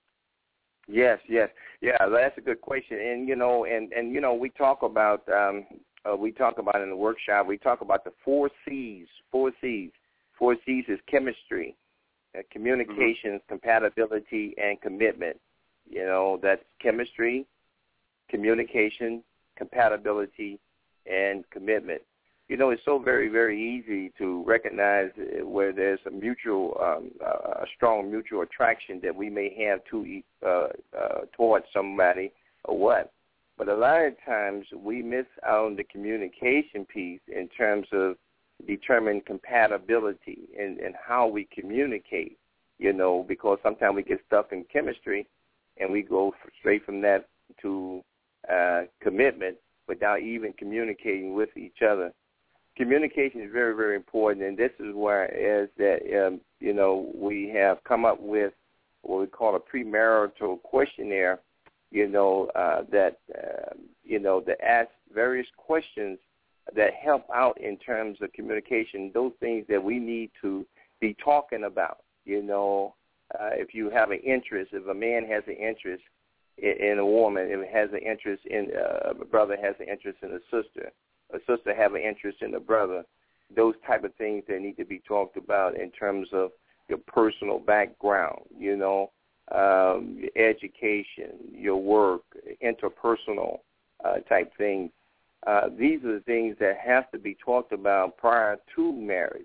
Yes, yes. Yeah, that's a good question. And, you know, and, and you know, we talk about, um, uh, we talk about in the workshop, we talk about the four C's, four C's. Four C's is chemistry, uh, communication, mm-hmm. compatibility, and commitment. You know, that's chemistry, communication, compatibility, and commitment. You know, it's so very, very easy to recognize where there's a mutual, um, a strong mutual attraction that we may have to uh, uh, towards somebody or what. But a lot of times we miss out on the communication piece in terms of determining compatibility and, and how we communicate, you know, because sometimes we get stuck in chemistry and we go straight from that to uh, commitment without even communicating with each other. Communication is very, very important, and this is where is that, um, you know, we have come up with what we call a premarital questionnaire, you know, uh, that, uh, you know, that asks various questions that help out in terms of communication, those things that we need to be talking about. You know, uh, if you have an interest, if a man has an interest in, in a woman, if it has an interest in, uh, a brother has an interest in a sister, a sister have an interest in a brother, those type of things that need to be talked about in terms of your personal background, you know, um, your education, your work, interpersonal uh, type things. Uh, these are the things that have to be talked about prior to marriage.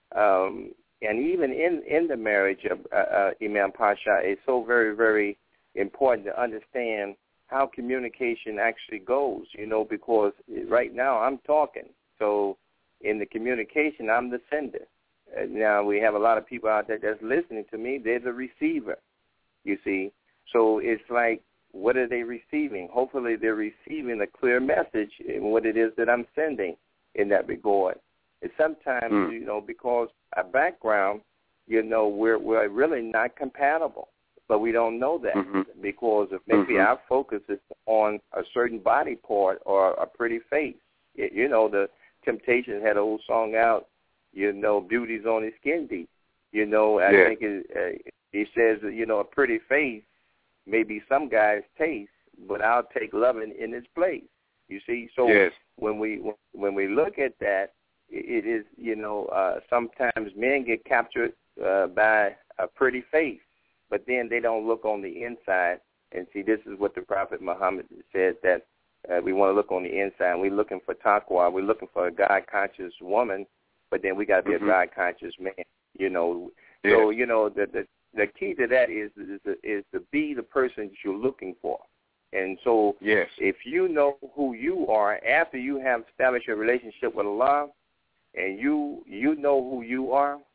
Um, and even in, in the marriage of uh, uh, Imam Pasha, it's so very, very important to understand how communication actually goes, you know, because right now I'm talking. So in the communication, I'm the sender. Uh, now we have a lot of people out there that's listening to me. They're the receiver, you see. So it's like, what are they receiving? Hopefully they're receiving a clear message in what it is that I'm sending in that regard. And sometimes, mm. you know, because our background, you know, we're, we're really not compatible. But we don't know that mm-hmm. because if maybe mm-hmm. our focus is on a certain body part or a pretty face. It, you know, the Temptations had an old song out, you know, beauty's on his skin deep. You know, I yeah. think it, uh, it says, you know, a pretty face may be some guy's taste, but I'll take loving in its place. You see? So yes. when we when we look at that, it is, you know, uh, sometimes men get captured uh, by a pretty face. But then they don't look on the inside. And see, this is what the Prophet Muhammad said, that uh, we want to look on the inside. We're looking for taqwa. We're looking for a God-conscious woman, but then we got to be mm-hmm. a God-conscious man, you know. Yeah. So, you know, the, the the key to that is, is, is to be the person that you're looking for. And so yes. if you know who you are, after you have established a relationship with Allah, and you you know who you are,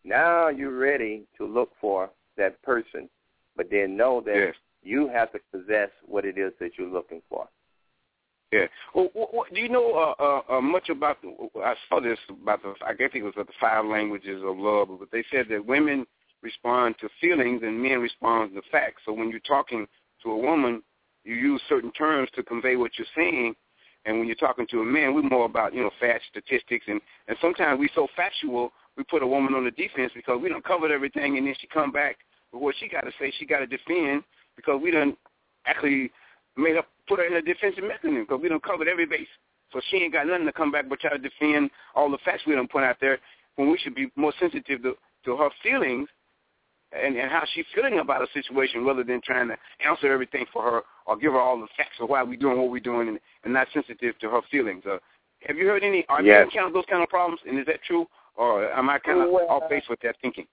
Now you're ready to look for that person, but then know that yes. you have to possess what it is that you're looking for. Yeah. Well, what, what, do you know uh, uh, uh, much about the, I saw this about the, I guess it was about the five languages of love, but they said that women respond to feelings and men respond to facts. So when you're talking to a woman, you use certain terms to convey what you're saying, and when you're talking to a man, we're more about, you know, facts, statistics, and, and sometimes we're so factual, we put a woman on the defense because we done covered everything, and then she come back with what she got to say. She got to defend because we done actually made up, put her in a defensive mechanism because we done covered every base. So she ain't got nothing to come back but try to defend all the facts we done put out there when we should be more sensitive to, to her feelings and, and how she's feeling about a situation rather than trying to answer everything for her or give her all the facts of why we're doing what we're doing and, and not sensitive to her feelings. Uh, have you heard any, are yes. you encountered those kind of problems, and is that true, or am I kind of well, off base with that thinking?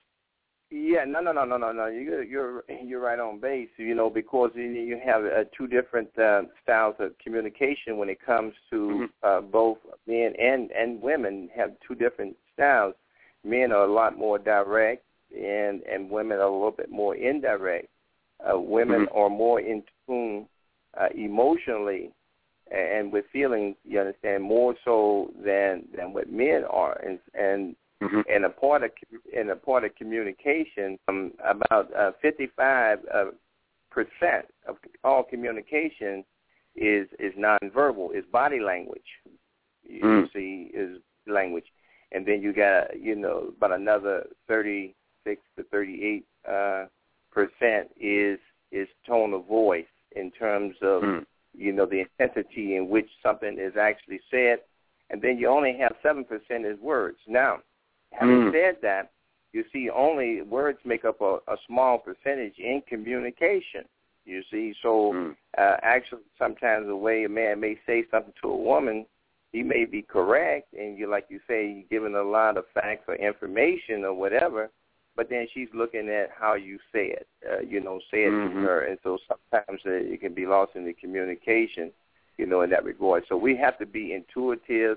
Yeah, no, no, no, no, no, no. You're you're you're right on base. You know, because you have uh, two different uh, styles of communication when it comes to mm-hmm. uh, both men and and women have two different styles. Men are a lot more direct, and and women are a little bit more indirect. Uh, women mm-hmm. are more in tune uh, emotionally and with feelings. You understand, more so than than what men are, and and. Mm-hmm. And a part of in a part of communication, um, about uh, fifty-five uh, percent of all communication is is nonverbal, is body language. You mm. see, is language, and then you got you know about another thirty-six to thirty-eight uh, percent is is tone of voice in terms of mm. you know the intensity in which something is actually said, and then you only have seven percent is words. Now, having mm. said that, you see only words make up a, a small percentage in communication, you see. So mm. uh, actually sometimes the way a man may say something to a woman, he may be correct, and you like you say, you're giving a lot of facts or information or whatever, but then she's looking at how you say it, uh, you know, say it mm-hmm. to her. And so sometimes uh, it can be lost in the communication, you know, in that regard. So we have to be intuitive,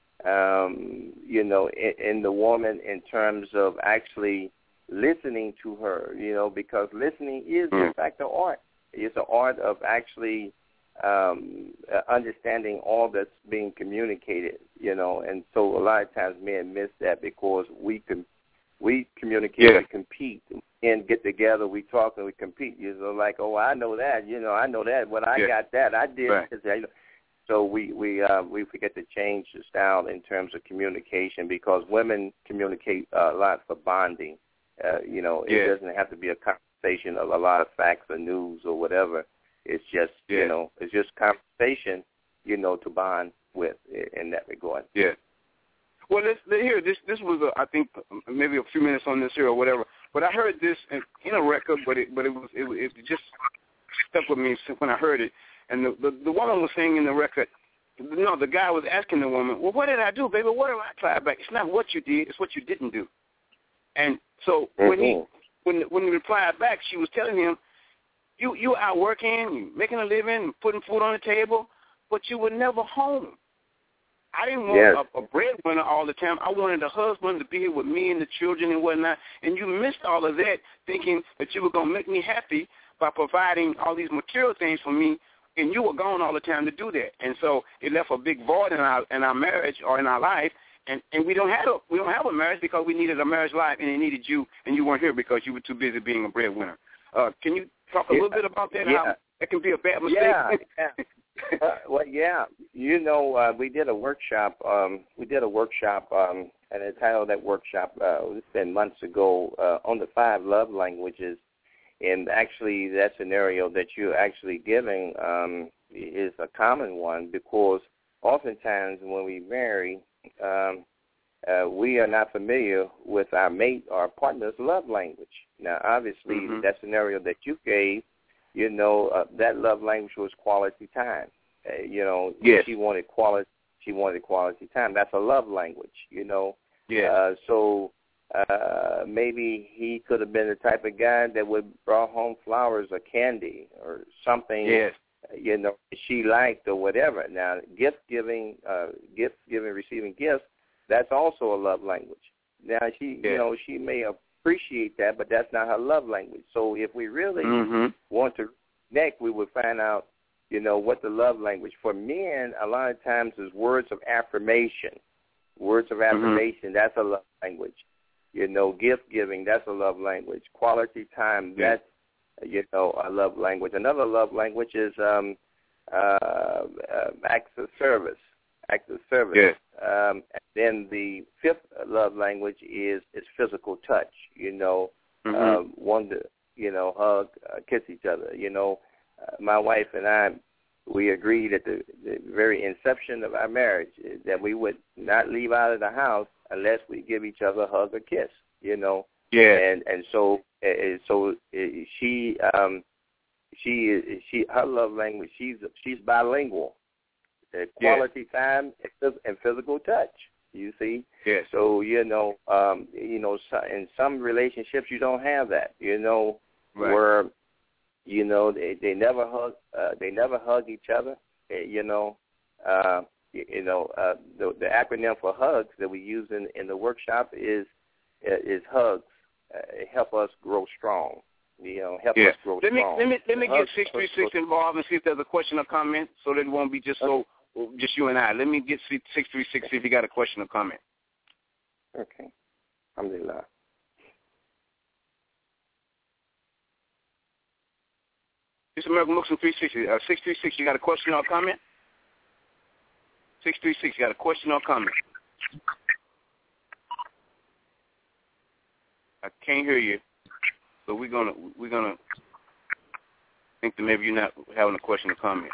Um, you know, in, in the woman in terms of actually listening to her, you know, because listening is, in fact, an art. It's an art of actually um, uh, understanding all that's being communicated, you know, and so a lot of times men miss that because we can, we communicate yeah. and compete and get together, we talk and we compete. You know, like, oh, I know that, you know, I know that. When I yeah. got that, I did right. this. You know. So we we uh, we forget to change the style in terms of communication because women communicate a lot for bonding. Uh, you know, it yeah. doesn't have to be a conversation of a lot of facts or news or whatever. It's just yeah. you know, it's just conversation, you know, to bond with in that regard. Yeah. Well, let's, let's here. This this was a, I think maybe a few minutes on this here or whatever. But I heard this in, in a record, but it but it was it, it just stuck with me when I heard it. And the, the the woman was saying in the record, no, the guy was asking the woman, well, what did I do, baby? What do I try back? It's not what you did, it's what you didn't do. And so mm-hmm. when he when when he replied back, she was telling him, you you out working, you making a living, putting food on the table, but you were never home. I didn't want yes. a, a breadwinner all the time. I wanted a husband to be here with me and the children and whatnot. And you missed all of that, thinking that you were going to make me happy by providing all these material things for me. And you were gone all the time to do that, and so it left a big void in our in our marriage or in our life, and, and we don't have a we don't have a marriage because we needed a marriage life, and it needed you, and you weren't here because you were too busy being a breadwinner. Uh, can you talk a yeah. little bit about that? Yeah. How that can be a bad mistake. Yeah. yeah. uh, well, yeah. You know, uh, we did a workshop. Um, we did a workshop, um, and the title of that workshop uh, it's been months ago uh, on the five love languages. And actually, that scenario that you're actually giving um, is a common one because oftentimes when we marry, um, uh, we are not familiar with our mate or our partner's love language. Now, obviously, mm-hmm. that scenario that you gave, you know, uh, that love language was quality time. Uh, you know, yes. she wanted quality. She wanted quality time. That's a love language. You know. Yeah. Uh, so. Uh, maybe he could have been the type of guy that would brought home flowers or candy or something, yes. you know, she liked or whatever. Now, gift giving, uh, gift giving, receiving gifts, that's also a love language. Now, she, yeah. you know, she may appreciate that, but that's not her love language. So if we really mm-hmm. want to connect, we would find out, you know, what the love language. For men, a lot of times is words of affirmation. Words of affirmation, mm-hmm. that's a love language. You know, gift giving, that's a love language. Quality time, yeah. that's, you know, a love language. Another love language is um, uh, uh, acts of service. Acts of service. Yeah. Um, and then the fifth love language is is physical touch. You know, mm-hmm. um, one to, you know, hug, uh, kiss each other. You know, uh, my wife and I, we agreed at the, the very inception of our marriage that we would not leave out of the house unless we give each other a hug or kiss. You know. Yeah. And and so uh, so uh, she um she is she her love language she's she's bilingual. Uh, quality yeah. time and physical touch. You see. Yes. So you know um you know so in some relationships you don't have that. You know right. where you know they they never hug uh, they never hug each other. Uh, you know. Uh, you, you know uh, the the acronym for hugs that we use in in the workshop is uh, is hugs. Uh, help us grow strong. You know, help yeah. us grow let me, strong. Let me let me hugs, get six three six involved and see if there's a question or comment, so that it won't be just so just you and I. Let me get six three six see if you got a question or comment. Okay. Alhamdulillah. This is American Muslim three sixty. Uh, six three six, you got a question or comment? six three six, you got a question or comment? I can't hear you, so we're gonna we're gonna think that maybe you're not having a question or comment.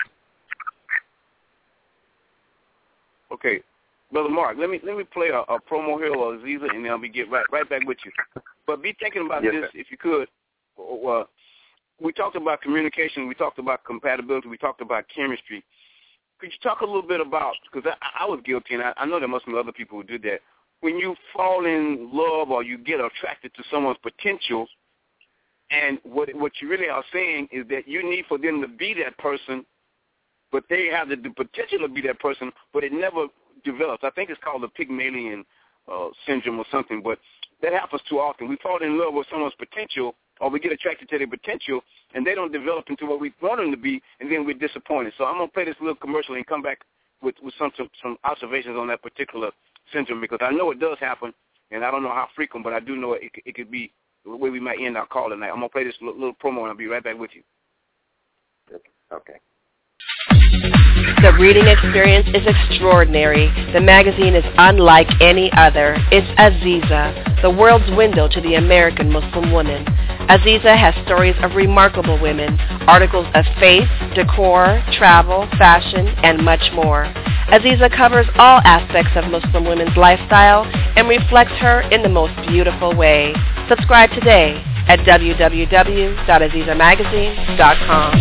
Okay, Brother Mark, let me let me play a, a promo here or Aziza, and then I'll be get right right back with you. But be thinking about yes, this sir. if you could. Uh, we talked about communication, we talked about compatibility, we talked about chemistry. Could you talk a little bit about, because I, I was guilty, and I, I know there must be other people who did that. When you fall in love or you get attracted to someone's potential, and what what you really are saying is that you need for them to be that person, but they have the, the potential to be that person, but it never develops. I think it's called the Pygmalion uh, syndrome or something, but that happens too often. We fall in love with someone's potential, or we get attracted to their potential, and they don't develop into what we want them to be, and then we're disappointed. So I'm going to play this little commercial and come back with, with some, some some observations on that particular syndrome, because I know it does happen, and I don't know how frequent, but I do know it, it, it could be the way we might end our call tonight. I'm going to play this little, little promo, and I'll be right back with you. Okay. The reading experience is extraordinary. The magazine is unlike any other. It's Aziza, the world's window to the American Muslim woman. Aziza has stories of remarkable women, articles of faith, decor, travel, fashion, and much more. Aziza covers all aspects of Muslim women's lifestyle and reflects her in the most beautiful way. Subscribe today at w w w dot aziza magazine dot com.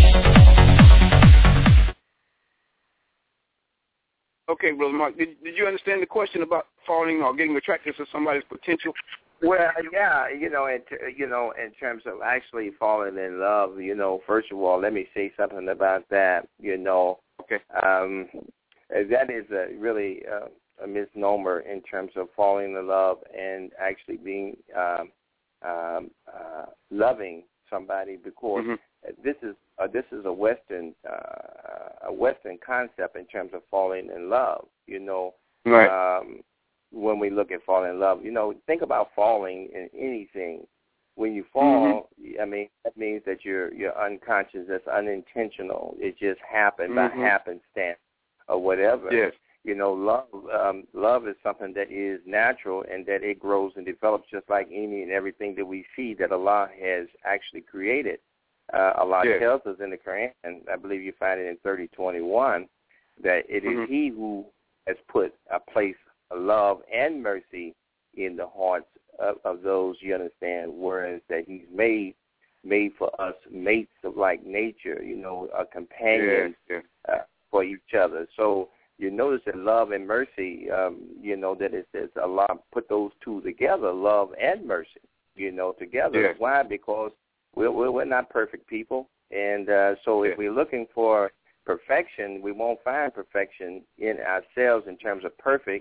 Okay, Brother Mark, did, did you understand the question about falling or getting attracted to somebody's potential? Well, yeah, you know, in t- you know, in terms of actually falling in love, you know, first of all, let me say something about that. You know, okay, um, that is a really uh, a misnomer in terms of falling in love and actually being um, um, uh, loving somebody, because mm-hmm. this is uh, this is a Western uh, a Western concept in terms of falling in love. You know, right. Um, when we look at falling in love, you know, think about falling in anything. When you fall, mm-hmm. I mean, that means that you're you're unconscious. That's unintentional. It just happened mm-hmm. by happenstance or whatever. Yes. You know, love um, love is something that is natural and that it grows and develops just like any and everything that we see that Allah has actually created. Uh, Allah yes. tells us in the Quran, and I believe you find it in thirty twenty-one, that it mm-hmm. is He who has put a place of love and mercy in the hearts of, of those, you understand, whereas that He's made made for us mates of like nature, you know, a companion yes. uh, for each other. So you notice that love and mercy, um, you know, that it says Allah put those two together, love and mercy, you know, together. Yes. Why? Because we're, we're, we're not perfect people. And uh, so yes. if we're looking for perfection, we won't find perfection in ourselves in terms of perfect.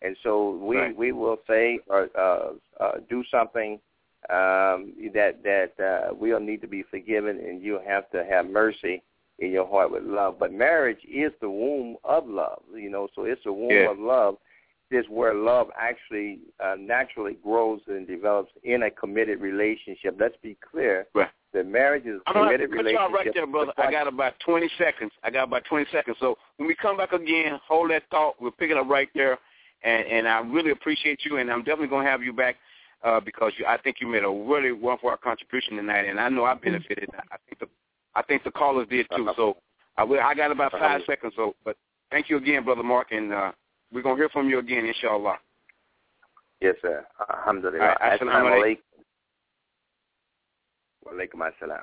And so we, right. we will say or uh, uh, do something um, that that uh, we'll need to be forgiven, and you'll have to have mercy in your heart with love. But marriage is the womb of love, you know, so it's the womb yeah. of love. It's where love actually uh, naturally grows and develops in a committed relationship. Let's be clear. Right. The marriage is a I'm committed gonna relationship. cut you out right there, brother. I got about twenty seconds. I got about twenty seconds. So when we come back again, hold that thought. We'll pick it up right there. And, and I really appreciate you, and I'm definitely going to have you back uh, because you, I think you made a really worthwhile contribution tonight, and I know I benefited. I think the I think the callers did too. So I will, I got about five seconds. So, but thank you again, Brother Mark, and uh, we're going to hear from you again, inshallah. Yes, sir. Alhamdulillah. All right. Assalamu alaikum. Wa alaikum assalam.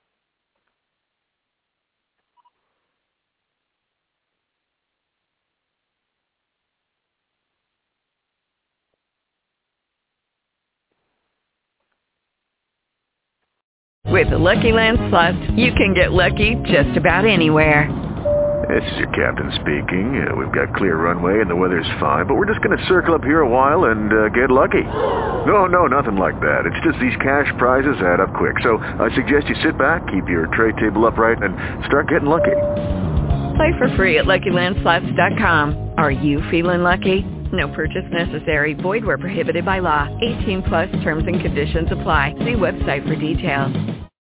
With the Lucky Land Slots, you can get lucky just about anywhere. This is your captain speaking. Uh, we've got clear runway and the weather's fine, but we're just going to circle up here a while and uh, get lucky. No, no, nothing like that. It's just these cash prizes add up quick. So I suggest you sit back, keep your tray table upright, and start getting lucky. Play for free at Lucky Land Slots dot com. Are you feeling lucky? No purchase necessary. Void where prohibited by law. eighteen plus terms and conditions apply. See website for details.